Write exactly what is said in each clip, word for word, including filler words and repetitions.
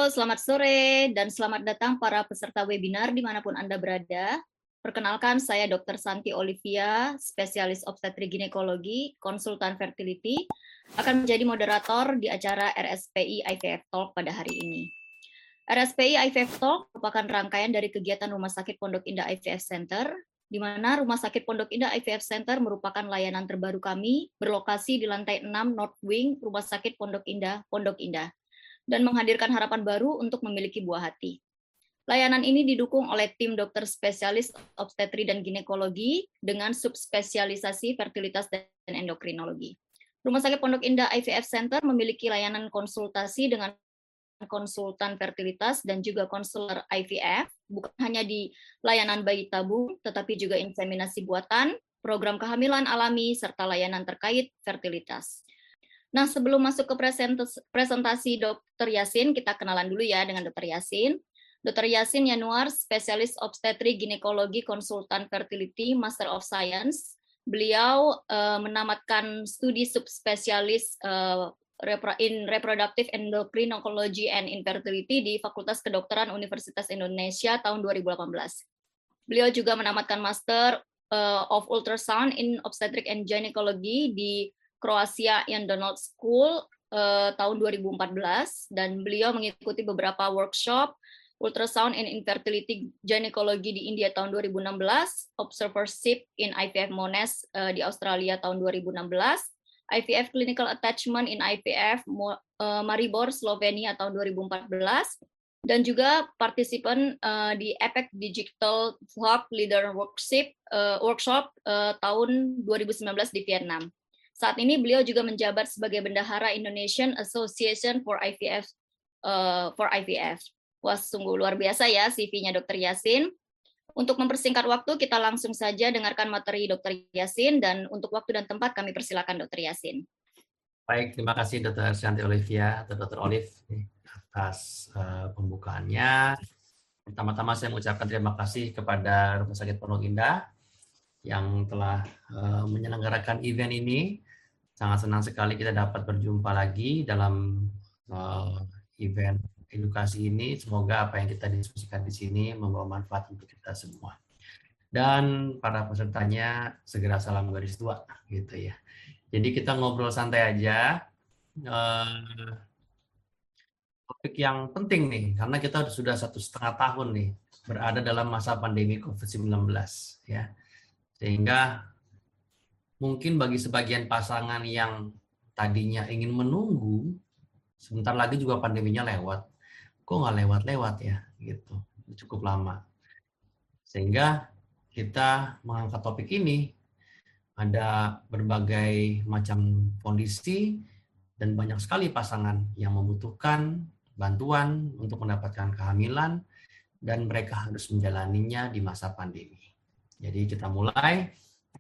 selamat sore dan selamat datang para peserta webinar dimanapun Anda berada. Perkenalkan, saya dokter Santi Olivia, spesialis obstetri ginekologi, konsultan fertility, akan menjadi moderator di acara R S P I I V F Talk pada hari ini. R S P I I V F Talk merupakan rangkaian dari kegiatan Rumah Sakit Pondok Indah I V F Center, di mana Rumah Sakit Pondok Indah I V F Center merupakan layanan terbaru kami, berlokasi di lantai enam North Wing Rumah Sakit Pondok Indah, Pondok Indah, dan menghadirkan harapan baru untuk memiliki buah hati. Layanan ini didukung oleh tim dokter spesialis obstetri dan ginekologi dengan subspesialisasi fertilitas dan endokrinologi. Rumah Sakit Pondok Indah I V F Center memiliki layanan konsultasi dengan konsultan fertilitas dan juga konselor I V F, bukan hanya di layanan bayi tabung, tetapi juga inseminasi buatan, program kehamilan alami, serta layanan terkait fertilitas. Nah, sebelum masuk ke presentasi dokter Yasin, kita kenalan dulu ya dengan dokter Yasin. dokter Yasin Yanuar, spesialis obstetri ginekologi konsultan fertility, Master of Science. Beliau uh, menamatkan studi subspesialis uh, in reproductive endocrinology and infertility di Fakultas Kedokteran Universitas Indonesia tahun dua ribu delapan belas. Beliau juga menamatkan Master uh, of Ultrasound in Obstetric and Gynecology di Croatia Ian Donald School uh, tahun dua ribu empat belas, dan beliau mengikuti beberapa workshop ultrasound and infertility gynecology di India tahun dua ribu enam belas, observership in I V F Monash uh, di Australia tahun dua ribu enam belas, I V F clinical attachment in I V F uh, Maribor Slovenia tahun dua ribu empat belas, dan juga partisipan uh, di E P E C Digital Hub Leader Workshop uh, workshop uh, tahun dua ribu sembilan belas di Vietnam. Saat ini beliau juga menjabat sebagai bendahara Indonesian Association for I V F uh, for I V F. Wah, sungguh luar biasa ya C V-nya dokter Yasin. Untuk mempersingkat waktu, kita langsung saja dengarkan materi dokter Yasin, dan untuk waktu dan tempat kami persilakan dokter Yasin. Baik, terima kasih dokter Santi Olivia atau dokter Olive atas uh, pembukaannya. Pertama-tama saya mengucapkan terima kasih kepada Rumah Sakit Pondok Indah yang telah uh, menyelenggarakan event ini. Sangat senang sekali kita dapat berjumpa lagi dalam uh, event edukasi ini. Semoga apa yang kita diskusikan di sini membawa manfaat untuk kita semua. Dan para pesertanya segera salam garis dua, gitu ya. Jadi kita ngobrol santai aja. Uh, topik yang penting nih, karena kita sudah satu setengah tahun nih berada dalam masa pandemi covid sembilan belas, ya. Sehingga mungkin bagi sebagian pasangan yang tadinya ingin menunggu, sebentar lagi juga pandeminya lewat. Kok nggak lewat-lewat ya? Gitu. Cukup lama. Sehingga kita mengangkat topik ini, ada berbagai macam kondisi dan banyak sekali pasangan yang membutuhkan bantuan untuk mendapatkan kehamilan dan mereka harus menjalaninya di masa pandemi. Jadi kita mulai.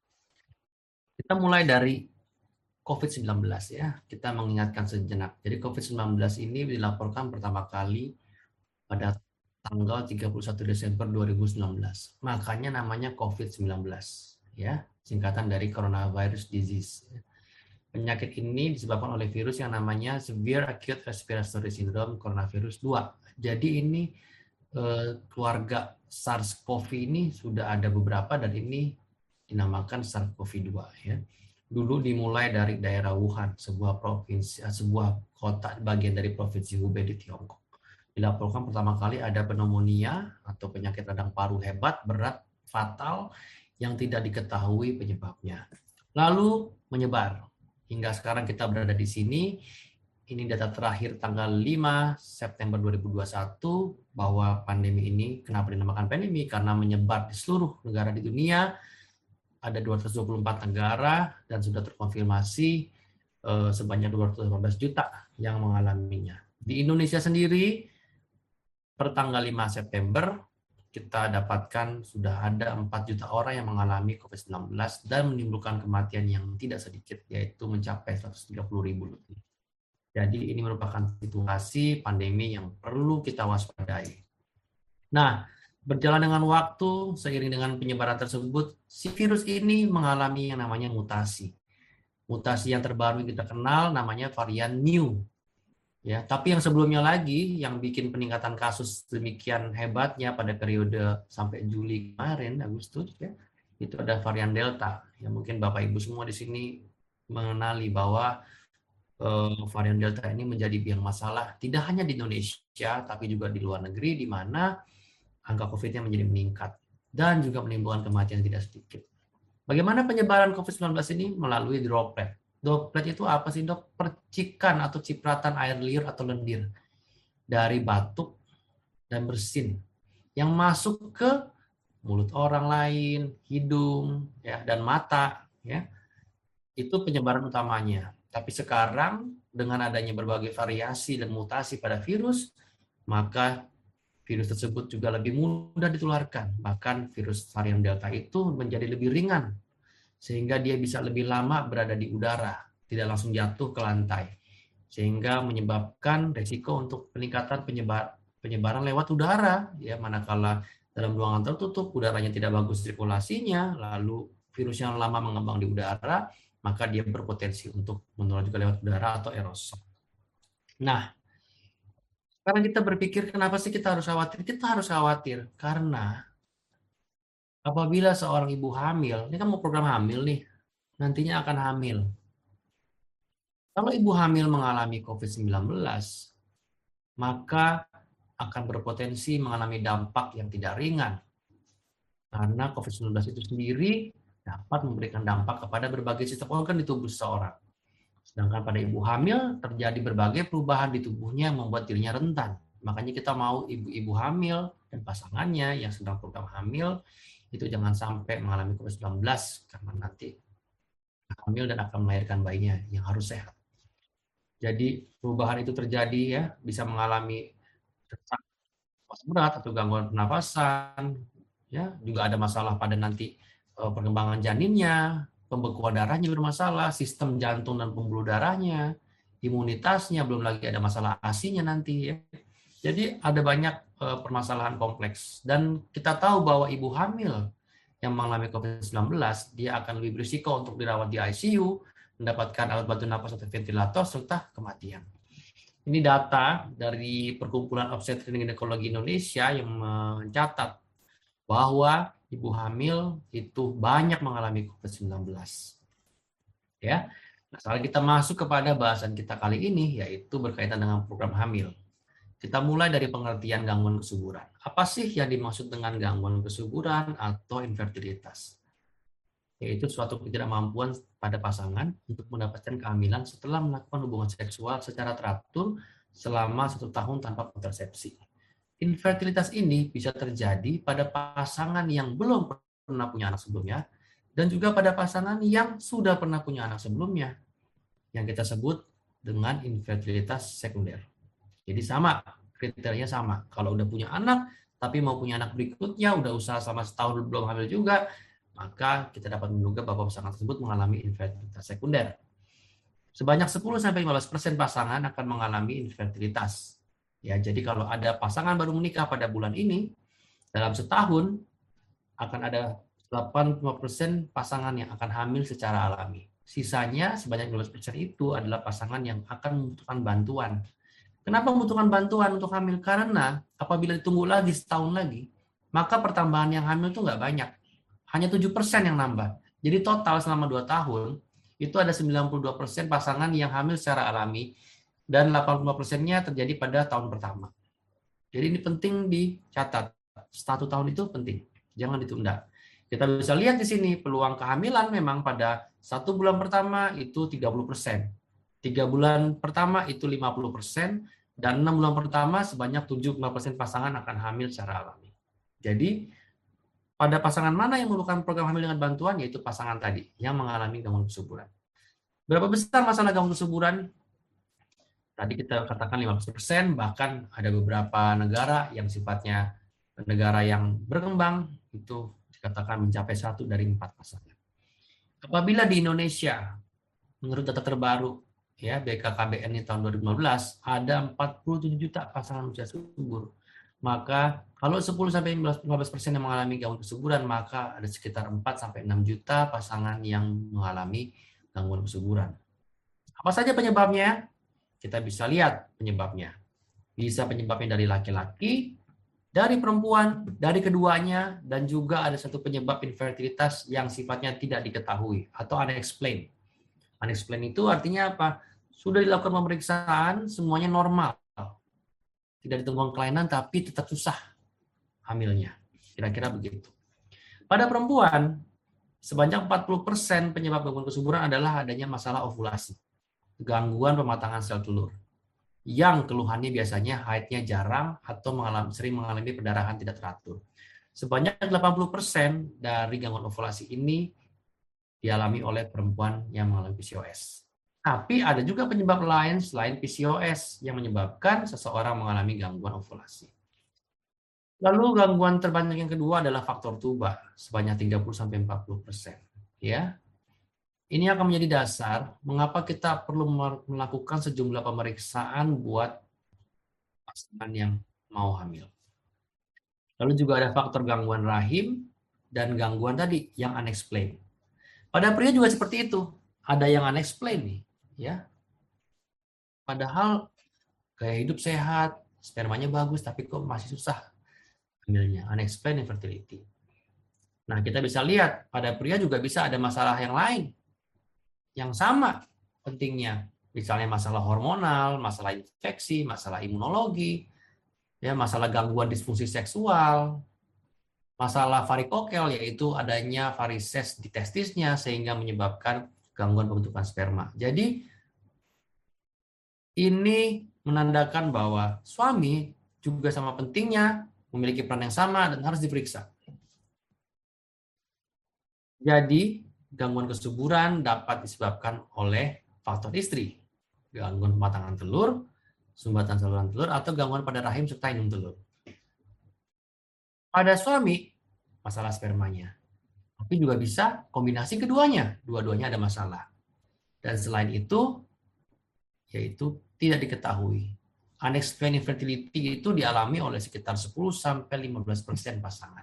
Kita mulai dari covid sembilan belas ya. Kita mengingatkan sejenak. Jadi covid sembilan belas ini dilaporkan pertama kali pada tanggal tiga puluh satu Desember dua ribu sembilan belas. Makanya namanya covid sembilan belas ya, singkatan dari coronavirus disease. Penyakit ini disebabkan oleh virus yang namanya Severe Acute Respiratory Syndrome coronavirus dua. Jadi ini eh, keluarga SARS-CoV ini sudah ada beberapa dan ini dinamakan SARS-CoV dua ya. Dulu dimulai dari daerah Wuhan, sebuah provinsi, sebuah kota bagian dari provinsi Hubei di Tiongkok. Dilaporkan pertama kali ada pneumonia atau penyakit radang paru hebat, berat, fatal yang tidak diketahui penyebabnya. Lalu menyebar. Hingga sekarang kita berada di sini. Ini data terakhir tanggal lima September dua ribu dua puluh satu bahwa pandemi ini, kenapa dinamakan pandemi? Karena menyebar di seluruh negara di dunia. Ada dua ratus dua puluh empat negara dan sudah terkonfirmasi eh, sebanyak dua ratus delapan belas juta yang mengalaminya. Di Indonesia sendiri, per tanggal lima September, kita dapatkan sudah ada empat juta orang yang mengalami covid sembilan belas dan menimbulkan kematian yang tidak sedikit, yaitu mencapai seratus tiga puluh ribu lebih. Jadi ini merupakan situasi pandemi yang perlu kita waspadai. Nah, berjalan dengan waktu, seiring dengan penyebaran tersebut, si virus ini mengalami yang namanya mutasi. Mutasi yang terbaru yang kita kenal namanya varian Mu. Ya, tapi yang sebelumnya lagi yang bikin peningkatan kasus demikian hebatnya pada periode sampai Juli kemarin, Agustus ya, itu ada varian Delta. Ya mungkin Bapak Ibu semua di sini mengenali bahwa eh, varian Delta ini menjadi biang masalah tidak hanya di Indonesia tapi juga di luar negeri di mana angka COVID-nya menjadi meningkat dan juga menimbulkan kematian tidak sedikit. Bagaimana penyebaran COVID sembilan belas ini? Melalui droplet. Droplet itu apa sih, Dok? Percikan atau cipratan air liur atau lendir dari batuk dan bersin yang masuk ke mulut orang lain, hidung, ya, dan mata, ya. Itu penyebaran utamanya. Tapi sekarang dengan adanya berbagai variasi dan mutasi pada virus, maka virus tersebut juga lebih mudah ditularkan. Bahkan virus varian Delta itu menjadi lebih ringan sehingga dia bisa lebih lama berada di udara, tidak langsung jatuh ke lantai, sehingga menyebabkan risiko untuk peningkatan penyebar, penyebaran lewat udara, ya manakala dalam ruangan tertutup udaranya tidak bagus sirkulasinya, lalu virus yang lama mengembang di udara, maka dia berpotensi untuk menular juga lewat udara atau aerosol. Nah, sekarang kita berpikir kenapa sih kita harus khawatir? Kita harus khawatir karena apabila seorang ibu hamil, ini kan mau program hamil nih, nantinya akan hamil. Kalau ibu hamil mengalami COVID sembilan belas, maka akan berpotensi mengalami dampak yang tidak ringan. Karena COVID sembilan belas itu sendiri dapat memberikan dampak kepada berbagai sistem organ di tubuh seseorang. Sedangkan pada ibu hamil terjadi berbagai perubahan di tubuhnya yang membuat dirinya rentan. Makanya kita mau ibu-ibu hamil dan pasangannya yang sedang program hamil itu jangan sampai mengalami COVID sembilan belas karena nanti hamil dan akan melahirkan bayinya yang harus sehat. Jadi perubahan itu terjadi ya, bisa mengalami sesak nafas berat atau gangguan pernapasan, ya, juga ada masalah pada nanti eh, perkembangan janinnya, pembekuan darahnya bermasalah, sistem jantung dan pembuluh darahnya, imunitasnya, belum lagi ada masalah A S I-nya nanti ya. Jadi ada banyak eh, permasalahan kompleks dan kita tahu bahwa ibu hamil yang mengalami COVID sembilan belas dia akan lebih berisiko untuk dirawat di I C U, mendapatkan alat bantu napas atau ventilator serta kematian. Ini data dari Perkumpulan Obstetrik dan Ginekologi Indonesia yang mencatat bahwa ibu hamil itu banyak mengalami COVID sembilan belas. Ya. Nah, sekarang kita masuk kepada bahasan kita kali ini yaitu berkaitan dengan program hamil. Kita mulai dari pengertian gangguan kesuburan. Apa sih yang dimaksud dengan gangguan kesuburan atau infertilitas? Yaitu suatu ketidakmampuan pada pasangan untuk mendapatkan kehamilan setelah melakukan hubungan seksual secara teratur selama satu tahun tanpa kontrasepsi. Infertilitas ini bisa terjadi pada pasangan yang belum pernah punya anak sebelumnya dan juga pada pasangan yang sudah pernah punya anak sebelumnya, yang kita sebut dengan infertilitas sekunder. Jadi sama, kriterianya sama. Kalau udah punya anak, tapi mau punya anak berikutnya, udah usaha sama setahun belum hamil juga, maka kita dapat menduga bahwa pasangan tersebut mengalami infertilitas sekunder. Sebanyak sepuluh sampai lima belas persen pasangan akan mengalami infertilitas. Ya, jadi kalau ada pasangan baru menikah pada bulan ini, dalam setahun akan ada delapan puluh lima persen pasangan yang akan hamil secara alami. Sisanya sebanyak lima belas persen itu adalah pasangan yang akan membutuhkan bantuan. Kenapa membutuhkan bantuan untuk hamil? Karena apabila ditunggu lagi setahun lagi, maka pertambahan yang hamil itu nggak banyak. Hanya tujuh persen yang nambah. Jadi total selama dua tahun, itu ada sembilan puluh dua persen pasangan yang hamil secara alami, dan delapan puluh lima persen-nya terjadi pada tahun pertama. Jadi ini penting dicatat. Satu tahun itu penting. Jangan ditunda. Kita bisa lihat di sini, peluang kehamilan memang pada satu bulan pertama itu tiga puluh persen. Tiga bulan pertama itu lima puluh persen, dan enam bulan pertama sebanyak tujuh puluh lima persen pasangan akan hamil secara alami. Jadi, pada pasangan mana yang memerlukan program hamil dengan bantuan, yaitu pasangan tadi, yang mengalami gangguan kesuburan. Berapa besar masalah gangguan kesuburan? Tadi kita katakan lima belas persen, bahkan ada beberapa negara yang sifatnya negara yang berkembang, itu dikatakan mencapai satu dari empat pasangan. Apabila di Indonesia, menurut data terbaru, ya B K K B N di tahun dua ribu lima belas ada empat puluh tujuh juta pasangan usia subur. Maka kalau sepuluh sampai lima belas persen yang mengalami gangguan kesuburan, maka ada sekitar empat sampai enam juta pasangan yang mengalami gangguan kesuburan. Apa saja penyebabnya? kita bisa lihat penyebabnya. Bisa penyebabnya dari laki-laki, dari perempuan, dari keduanya, dan juga ada satu penyebab infertilitas yang sifatnya tidak diketahui atau unexplained. Unexplained itu artinya apa? Sudah dilakukan pemeriksaan, semuanya normal. Tidak ditemukan kelainan, tapi tetap susah hamilnya. Kira-kira begitu. Pada perempuan, sebanyak empat puluh persen penyebab gangguan kesuburan adalah adanya masalah ovulasi, gangguan pematangan sel telur, yang keluhannya biasanya haidnya jarang atau mengalami, sering mengalami perdarahan tidak teratur. Sebanyak delapan puluh persen dari gangguan ovulasi ini dialami oleh perempuan yang mengalami P C O S. Tapi ada juga penyebab lain selain P C O S yang menyebabkan seseorang mengalami gangguan ovulasi. Lalu gangguan terbanyak yang kedua adalah faktor tuba sebanyak tiga puluh sampai empat puluh persen. Ya. Ini akan menjadi dasar mengapa kita perlu melakukan sejumlah pemeriksaan buat pasangan yang mau hamil. Lalu juga ada faktor gangguan rahim dan gangguan tadi yang unexplained. Pada pria juga seperti itu. Ada yang unexplained nih, ya. Padahal gaya hidup sehat, spermanya bagus, tapi kok masih susah hamilnya, unexplained infertility. Nah, kita bisa lihat pada pria juga bisa ada masalah yang lain yang sama pentingnya, misalnya masalah hormonal, masalah infeksi, masalah imunologi, ya, masalah gangguan disfungsi seksual, masalah varikokel yaitu adanya varises di testisnya sehingga menyebabkan gangguan pembentukan sperma. Jadi ini menandakan bahwa suami juga sama pentingnya, memiliki peran yang sama dan harus diperiksa. Jadi gangguan kesuburan dapat disebabkan oleh faktor istri, gangguan pematangan telur, sumbatan saluran telur, atau gangguan pada rahim serta indung telur. Pada suami, masalah spermanya. Tapi juga bisa kombinasi keduanya. Dua-duanya ada masalah. Dan selain itu, yaitu tidak diketahui. Unexplained infertility itu dialami oleh sekitar sepuluh sampai lima belas persen pasangan.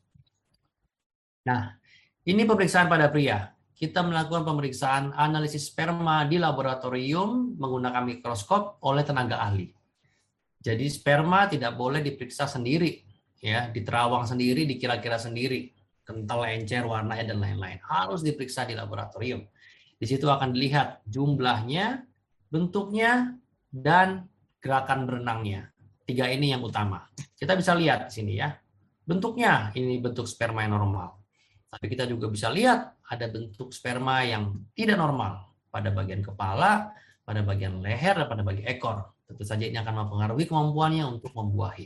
Nah, ini pemeriksaan pada pria. Kita melakukan pemeriksaan analisis sperma di laboratorium menggunakan mikroskop oleh tenaga ahli. Jadi sperma tidak boleh diperiksa sendiri, ya, diterawang sendiri, dikira-kira sendiri, kental, encer, warnanya dan lain-lain. Harus diperiksa di laboratorium. Di situ akan dilihat jumlahnya, bentuknya, dan gerakan berenangnya. Tiga ini yang utama. Kita bisa lihat di sini ya. Bentuknya ini bentuk sperma yang normal. Tapi kita juga bisa lihat ada bentuk sperma yang tidak normal pada bagian kepala, pada bagian leher, dan pada bagian ekor. Tentu saja ini akan mempengaruhi kemampuannya untuk membuahi.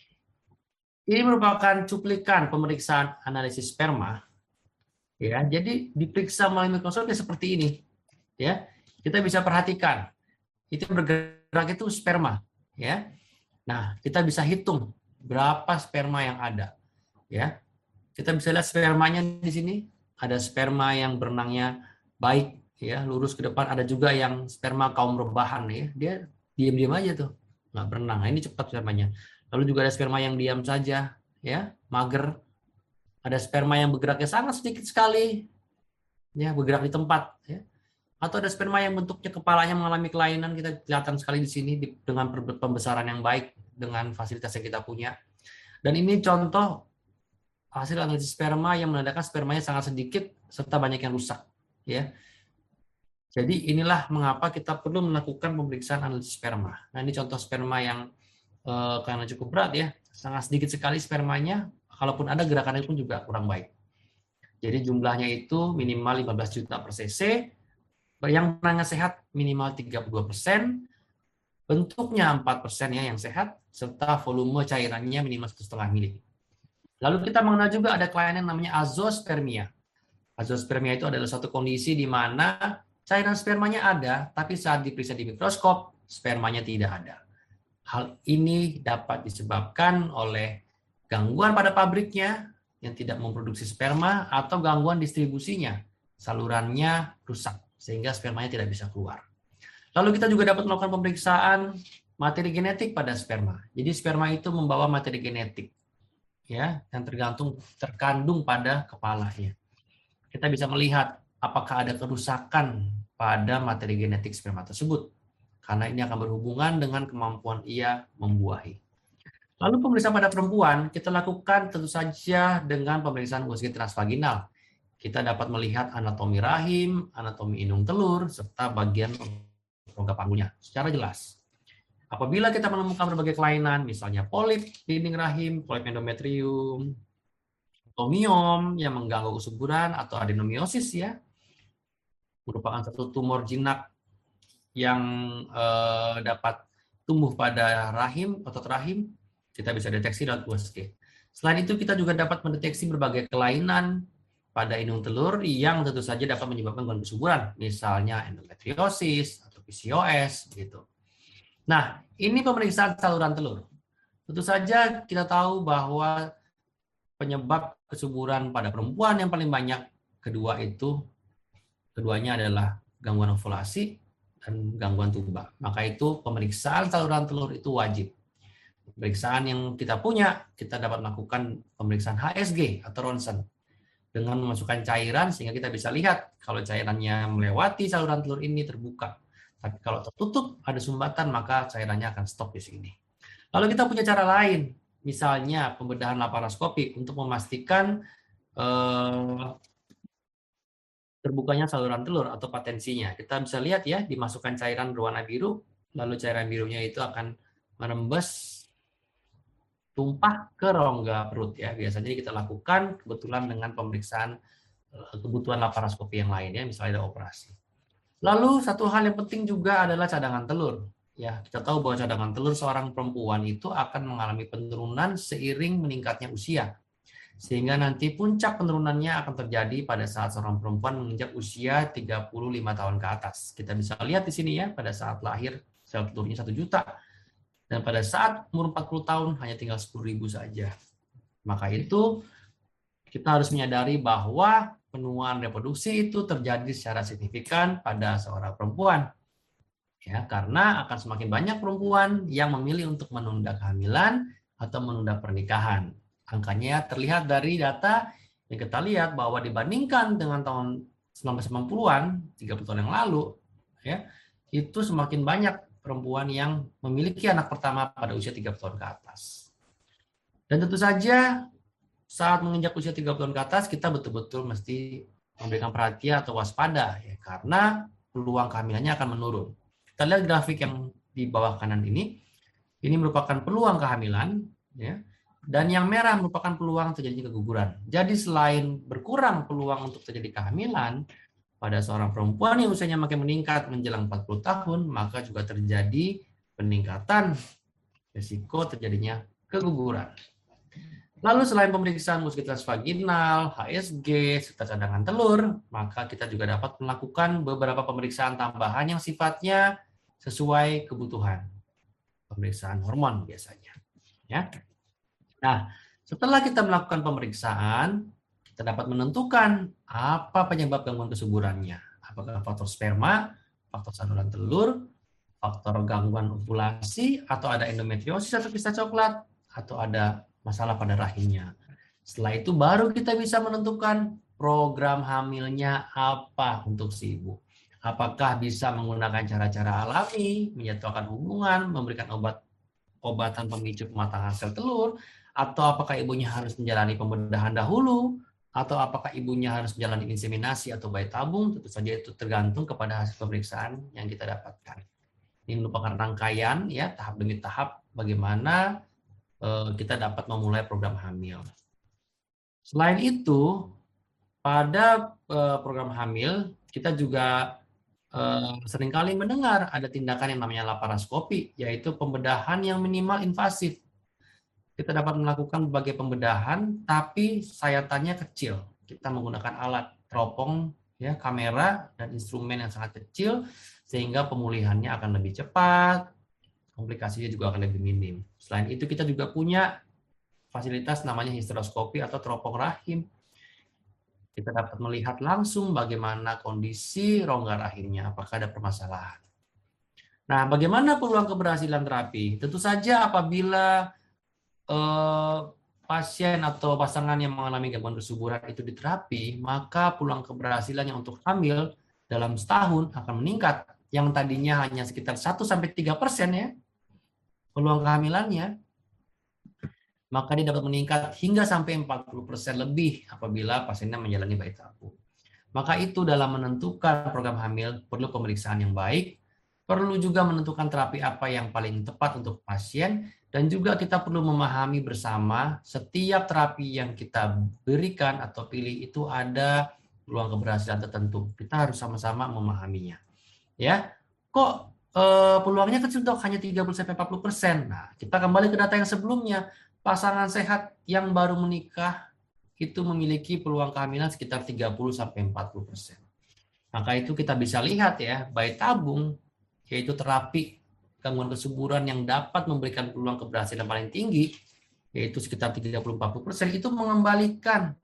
Ini merupakan cuplikan pemeriksaan analisis sperma. Ya, jadi diperiksa melalui mikroskop seperti ini. Ya, kita bisa perhatikan itu bergerak itu sperma. Ya, nah kita bisa hitung berapa sperma yang ada. Ya, kita bisa lihat spermanya di sini. Ada sperma yang berenangnya baik, ya, lurus ke depan. Ada juga yang sperma kaum rebahan, ya, dia diam-diam aja tuh, nggak berenang. Nah, ini cepat spermanya. Lalu juga ada sperma yang diam saja, ya, mager. Ada sperma yang bergeraknya sangat sedikit sekali, ya, bergerak di tempat, ya. Atau ada sperma yang bentuknya kepalanya mengalami kelainan, kita kelihatan sekali di sini dengan pembesaran yang baik dengan fasilitas yang kita punya. Dan ini contoh hasil analisis sperma yang menandakan spermanya sangat sedikit serta banyak yang rusak, ya. Jadi inilah mengapa kita perlu melakukan pemeriksaan analisis sperma. Nah, ini contoh sperma yang eh, karena cukup berat, ya, sangat sedikit sekali spermanya. Kalaupun ada, gerakannya pun juga kurang baik. Jadi jumlahnya itu minimal lima belas juta per cc, yang berenangnya sehat minimal tiga puluh dua persen, bentuknya empat persen ya yang sehat, serta volume cairannya minimal satu koma lima mili. Lalu kita mengenal juga ada kelainan yang namanya azospermia. Azospermia itu adalah suatu kondisi di mana cairan spermanya ada, tapi saat diperiksa di mikroskop, spermanya tidak ada. Hal ini dapat disebabkan oleh gangguan pada pabriknya yang tidak memproduksi sperma atau gangguan distribusinya, salurannya rusak sehingga spermanya tidak bisa keluar. Lalu kita juga dapat melakukan pemeriksaan materi genetik pada sperma. Jadi sperma itu membawa materi genetik, ya, yang tergantung terkandung pada kepalanya. Kita bisa melihat apakah ada kerusakan pada materi genetik sperma tersebut. karena ini akan berhubungan dengan kemampuan ia membuahi. Lalu pemeriksaan pada perempuan kita lakukan tentu saja dengan pemeriksaan U S G transvaginal. Kita dapat melihat anatomi rahim, anatomi indung telur, serta bagian rongga panggulnya secara jelas. Apabila kita menemukan berbagai kelainan, misalnya polip dinding rahim, polip endometrium, tomiom yang mengganggu kesuburan, atau adenomiosis ya, merupakan satu tumor jinak yang eh, dapat tumbuh pada rahim, otot rahim, kita bisa deteksi lewat U S G. Selain itu, kita juga dapat mendeteksi berbagai kelainan pada indung telur yang tentu saja dapat menyebabkan gangguan kesuburan, misalnya endometriosis atau P C O S gitu. Nah, ini pemeriksaan saluran telur. Tentu saja kita tahu bahwa penyebab kesuburan pada perempuan yang paling banyak kedua itu keduanya adalah gangguan ovulasi dan gangguan tuba. Maka itu pemeriksaan saluran telur itu wajib. Pemeriksaan yang kita punya, kita dapat melakukan pemeriksaan H S G atau ronsen dengan memasukkan cairan sehingga kita bisa lihat kalau cairannya melewati saluran telur ini terbuka. Tapi kalau tertutup ada sumbatan maka cairannya akan stop di sini. Lalu kita punya cara lain, misalnya pembedahan laparoskopi untuk memastikan eh, terbukanya saluran telur atau patensinya. Kita bisa lihat ya, dimasukkan cairan berwarna biru, lalu cairan birunya itu akan merembes tumpah ke rongga perut ya. Biasanya kita lakukan kebetulan dengan pemeriksaan kebutuhan laparoskopi yang lain ya, misalnya ada operasi. Lalu satu hal yang penting juga adalah cadangan telur. Ya, kita tahu bahwa cadangan telur seorang perempuan itu akan mengalami penurunan seiring meningkatnya usia. Sehingga nanti puncak penurunannya akan terjadi pada saat seorang perempuan menginjak usia tiga puluh lima tahun ke atas. Kita bisa lihat di sini ya, pada saat lahir sel telurnya satu juta. Dan pada saat umur empat puluh tahun hanya tinggal sepuluh ribu saja. Maka itu kita harus menyadari bahwa penuaan reproduksi itu terjadi secara signifikan pada seorang perempuan. Ya, karena akan semakin banyak perempuan yang memilih untuk menunda kehamilan atau menunda pernikahan. Angkanya terlihat dari data yang kita lihat bahwa dibandingkan dengan tahun seribu sembilan ratus sembilan puluhan, tiga puluh tahun yang lalu, ya, itu semakin banyak perempuan yang memiliki anak pertama pada usia tiga puluh tahun ke atas. Dan tentu saja saat menginjak usia tiga puluh tahun ke atas, kita betul-betul mesti memberikan perhatian atau waspada, ya, karena peluang kehamilannya akan menurun. Kita lihat grafik yang di bawah kanan ini, ini merupakan peluang kehamilan, ya, dan yang merah merupakan peluang terjadinya keguguran. Jadi selain berkurang peluang untuk terjadi kehamilan, pada seorang perempuan yang usianya makin meningkat menjelang empat puluh tahun, maka juga terjadi peningkatan risiko terjadinya keguguran. Lalu selain pemeriksaan U S G transvaginal, H S G, serta cadangan telur, maka kita juga dapat melakukan beberapa pemeriksaan tambahan yang sifatnya sesuai kebutuhan. Pemeriksaan hormon biasanya. Ya. Nah, setelah kita melakukan pemeriksaan, kita dapat menentukan apa penyebab gangguan kesuburannya. Apakah faktor sperma, faktor saluran telur, faktor gangguan ovulasi, atau ada endometriosis atau kista coklat, atau ada masalah pada rahimnya. Setelah itu baru kita bisa menentukan program hamilnya apa untuk si ibu. Apakah bisa menggunakan cara-cara alami, menjatuhkan hubungan, memberikan obat obatan pemicu pematangan sel telur, atau apakah ibunya harus menjalani pembedahan dahulu, atau apakah ibunya harus menjalani inseminasi atau bayi tabung. Tentu saja itu tergantung kepada hasil pemeriksaan yang kita dapatkan. Ini merupakan rangkaian ya, tahap demi tahap bagaimana eh, kita dapat memulai program hamil. Selain itu, pada eh, program hamil kita juga eh, seringkali mendengar ada tindakan yang namanya laparoskopi, yaitu pembedahan yang minimal invasif. Kita dapat melakukan berbagai pembedahan, tapi sayatannya kecil. Kita menggunakan alat teropong, ya, kamera, dan instrumen yang sangat kecil, sehingga pemulihannya akan lebih cepat, komplikasinya juga akan lebih minim. Selain itu, kita juga punya fasilitas namanya histeroskopi atau teropong rahim. Kita dapat melihat langsung bagaimana kondisi rongga rahimnya, apakah ada permasalahan. Nah, bagaimana peluang keberhasilan terapi? Tentu saja apabila Eh, pasien atau pasangan yang mengalami gangguan kesuburan itu diterapi, maka peluang keberhasilannya untuk hamil dalam setahun akan meningkat yang tadinya hanya sekitar satu sampai tiga persen ya peluang kehamilannya, maka dia dapat meningkat hingga sampai empat puluh persen lebih apabila pasiennya menjalani bayi tabung. Maka itu dalam menentukan program hamil perlu pemeriksaan yang baik, perlu juga menentukan terapi apa yang paling tepat untuk pasien, dan juga kita perlu memahami bersama setiap terapi yang kita berikan atau pilih itu ada peluang keberhasilan tertentu. Kita harus sama-sama memahaminya. Ya, kok eh, peluangnya kecil dok, hanya tiga puluh sampai empat puluh persen. Nah, kita kembali ke data yang sebelumnya. Pasangan sehat yang baru menikah itu memiliki peluang kehamilan sekitar tiga puluh sampai empat puluh persen. Maka itu kita bisa lihat ya, bayi tabung yaitu terapi gangguan kesuburan yang dapat memberikan peluang keberhasilan paling tinggi yaitu sekitar tiga puluh sampai empat puluh persen, itu mengembalikan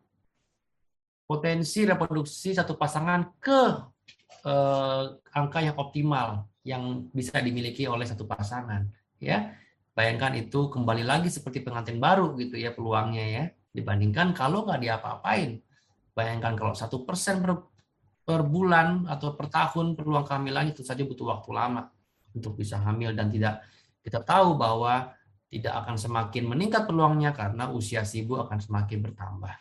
potensi reproduksi satu pasangan ke eh, angka yang optimal yang bisa dimiliki oleh satu pasangan ya. Bayangkan itu kembali lagi seperti pengantin baru gitu ya peluangnya ya, dibandingkan kalau nggak diapa-apain. Bayangkan kalau satu persen per, per bulan atau per tahun peluang kehamilan itu saja butuh waktu lama untuk bisa hamil, dan tidak kita tahu bahwa tidak akan semakin meningkat peluangnya karena usia si ibu akan semakin bertambah.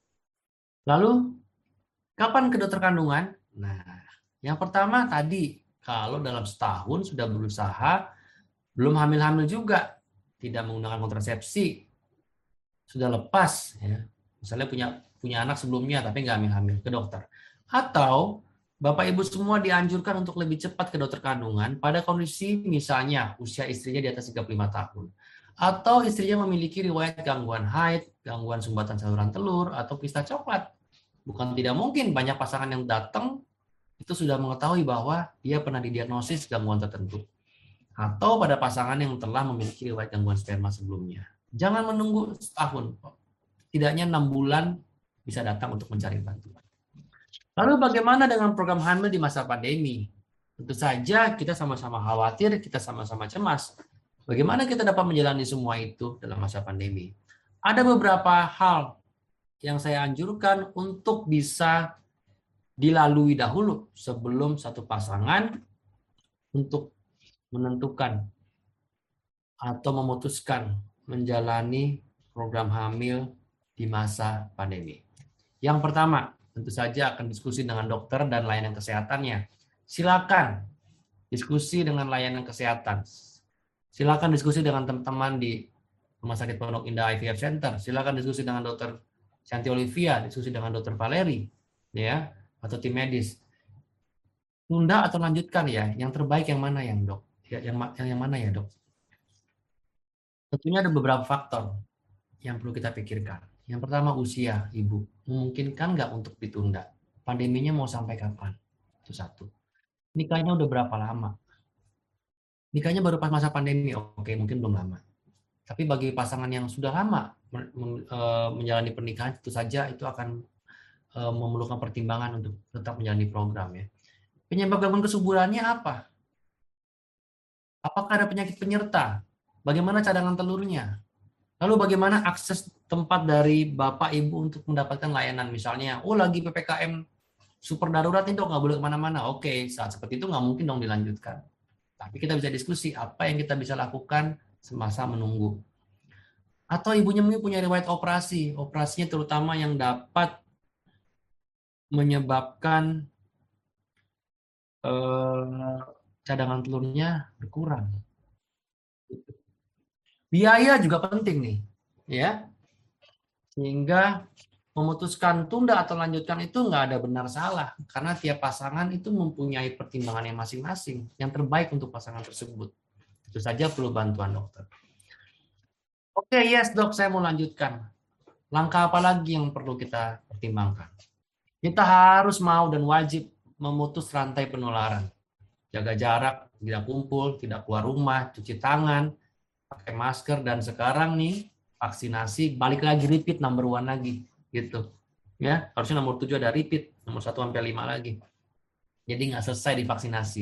Lalu kapan ke dokter kandungan? Nah, yang pertama tadi kalau dalam setahun sudah berusaha belum hamil-hamil juga, tidak menggunakan kontrasepsi, sudah lepas, ya. Misalnya punya punya anak sebelumnya tapi nggak hamil-hamil, ke dokter. Atau Bapak Ibu semua dianjurkan untuk lebih cepat ke dokter kandungan pada kondisi misalnya usia istrinya di atas tiga puluh lima tahun. Atau istrinya memiliki riwayat gangguan haid, gangguan sumbatan saluran telur, atau kista coklat. Bukan tidak mungkin banyak pasangan yang datang itu sudah mengetahui bahwa dia pernah didiagnosis gangguan tertentu. Atau pada pasangan yang telah memiliki riwayat gangguan sperma sebelumnya. Jangan menunggu setahun, tidaknya enam bulan bisa datang untuk mencari bantuan. Lalu bagaimana dengan program hamil di masa pandemi? Tentu saja kita sama-sama khawatir, kita sama-sama cemas. Bagaimana kita dapat menjalani semua itu dalam masa pandemi? Ada beberapa hal yang saya anjurkan untuk bisa dilalui dahulu sebelum satu pasangan untuk menentukan atau memutuskan menjalani program hamil di masa pandemi. Yang pertama, tentu saja akan diskusi dengan dokter dan layanan kesehatannya. Silakan diskusi dengan layanan kesehatan. Silakan diskusi dengan teman-teman di Rumah Sakit Pondok Indah I V F Center. Silakan diskusi dengan dokter Santi Olivia, diskusi dengan dokter Valeri, ya, atau tim medis. Tunda atau lanjutkan ya, yang terbaik yang mana yang dok? Ya, yang, yang yang mana ya dok? Tentunya ada beberapa faktor yang perlu kita pikirkan. Yang pertama usia ibu, memungkinkan nggak untuk ditunda? Pandeminya mau sampai kapan? Itu satu. Nikahnya udah berapa lama? Nikahnya baru pas masa pandemi, oke mungkin belum lama. Tapi bagi pasangan yang sudah lama menjalani pernikahan, tentu saja itu akan memerlukan pertimbangan untuk tetap menjalani program ya. Penyebab gangguan kesuburannya apa? Apakah ada penyakit penyerta? Bagaimana cadangan telurnya? Lalu bagaimana akses tempat dari Bapak Ibu untuk mendapatkan layanan? Misalnya, oh lagi P P K M super darurat itu nggak boleh kemana-mana. Oke, saat seperti itu nggak mungkin dong dilanjutkan. Tapi kita bisa diskusi apa yang kita bisa lakukan semasa menunggu. Atau ibunya mungkin punya riwayat operasi. Operasinya terutama yang dapat menyebabkan eh, cadangan telurnya berkurang. Biaya juga penting nih, ya. Sehingga memutuskan tunda atau lanjutkan itu nggak ada benar salah, karena tiap pasangan itu mempunyai pertimbangannya masing-masing yang terbaik untuk pasangan tersebut. Itu saja perlu bantuan dokter. Oke, yes dok, saya mau lanjutkan. Langkah apa lagi yang perlu kita pertimbangkan? Kita harus mau dan wajib memutus rantai penularan. Jaga jarak, tidak kumpul, tidak keluar rumah, cuci tangan, pakai masker, dan sekarang nih vaksinasi balik lagi, repeat number one lagi gitu ya. Harusnya nomor tujuh ada repeat, nomor satu sampai lima lagi, jadi nggak selesai divaksinasi.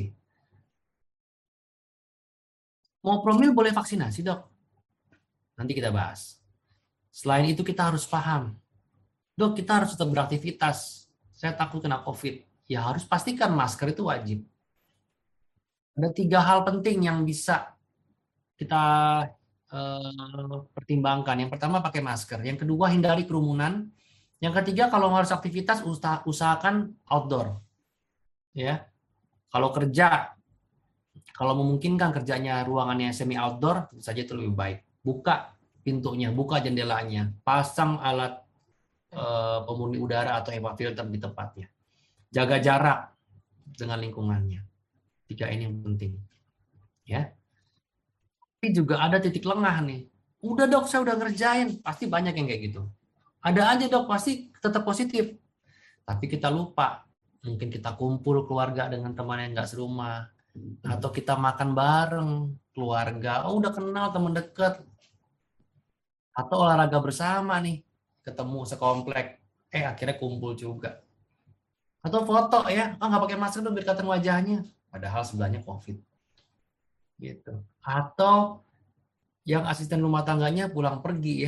Mau promil boleh vaksinasi dok, nanti kita bahas. Selain itu kita harus paham, dok kita harus tetap beraktivitas, saya takut kena COVID, ya harus pastikan masker itu wajib. Ada tiga hal penting yang bisa kita eh, pertimbangkan. Yang pertama pakai masker, yang kedua hindari kerumunan, yang ketiga kalau harus aktivitas usaha, usahakan outdoor. Ya, kalau kerja, kalau memungkinkan kerjanya ruangannya semi outdoor, tentu saja itu lebih baik. Buka pintunya, buka jendelanya, pasang alat eh, pemurni udara atau HEPA filter di tempatnya. Jaga jarak dengan lingkungannya. Tiga ini yang penting. Ya. Tapi juga ada titik lengah nih. Udah dok, saya udah ngerjain. Pasti banyak yang kayak gitu. Ada aja dok, pasti tetap positif. Tapi kita lupa. Mungkin kita kumpul keluarga dengan teman yang nggak serumah. Atau kita makan bareng keluarga. Oh udah kenal teman dekat. Atau olahraga bersama nih. Ketemu sekomplek. Eh akhirnya kumpul juga. Atau foto ya. Ah nggak pakai masker tuh biar kelihatan wajahnya. Padahal sebenarnya COVID. Gitu. Atau yang asisten rumah tangganya pulang pergi ya.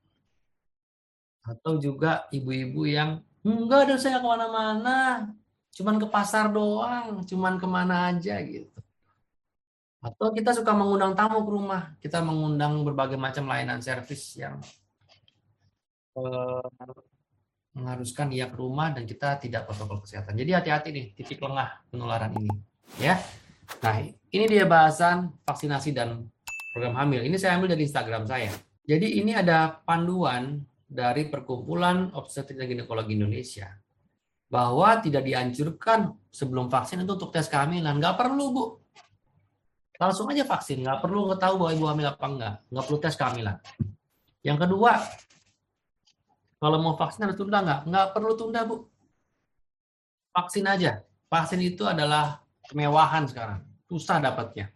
Atau juga ibu-ibu yang enggak ada saya kemana-mana, cuman ke pasar doang, cuman kemana aja gitu. Atau kita suka mengundang tamu ke rumah, kita mengundang berbagai macam layanan servis yang eh, mengharuskan dia ke rumah dan kita tidak protokol kesehatan. Jadi hati-hati nih titik lengah penularan ini, ya. Nah ini dia bahasan vaksinasi dan program hamil. Ini saya ambil dari Instagram saya. Jadi ini ada panduan dari Perkumpulan Obstetrik dan Ginekologi Indonesia bahwa tidak dianjurkan sebelum vaksin itu untuk tes kehamilan. Nggak perlu, Bu. Langsung aja vaksin. Nggak perlu tahu bahwa ibu hamil apa enggak. Nggak perlu tes kehamilan. Yang kedua, kalau mau vaksin harus tunda nggak? Nggak perlu tunda, Bu. Vaksin aja. Vaksin itu adalah kemewahan sekarang. Susah dapatnya.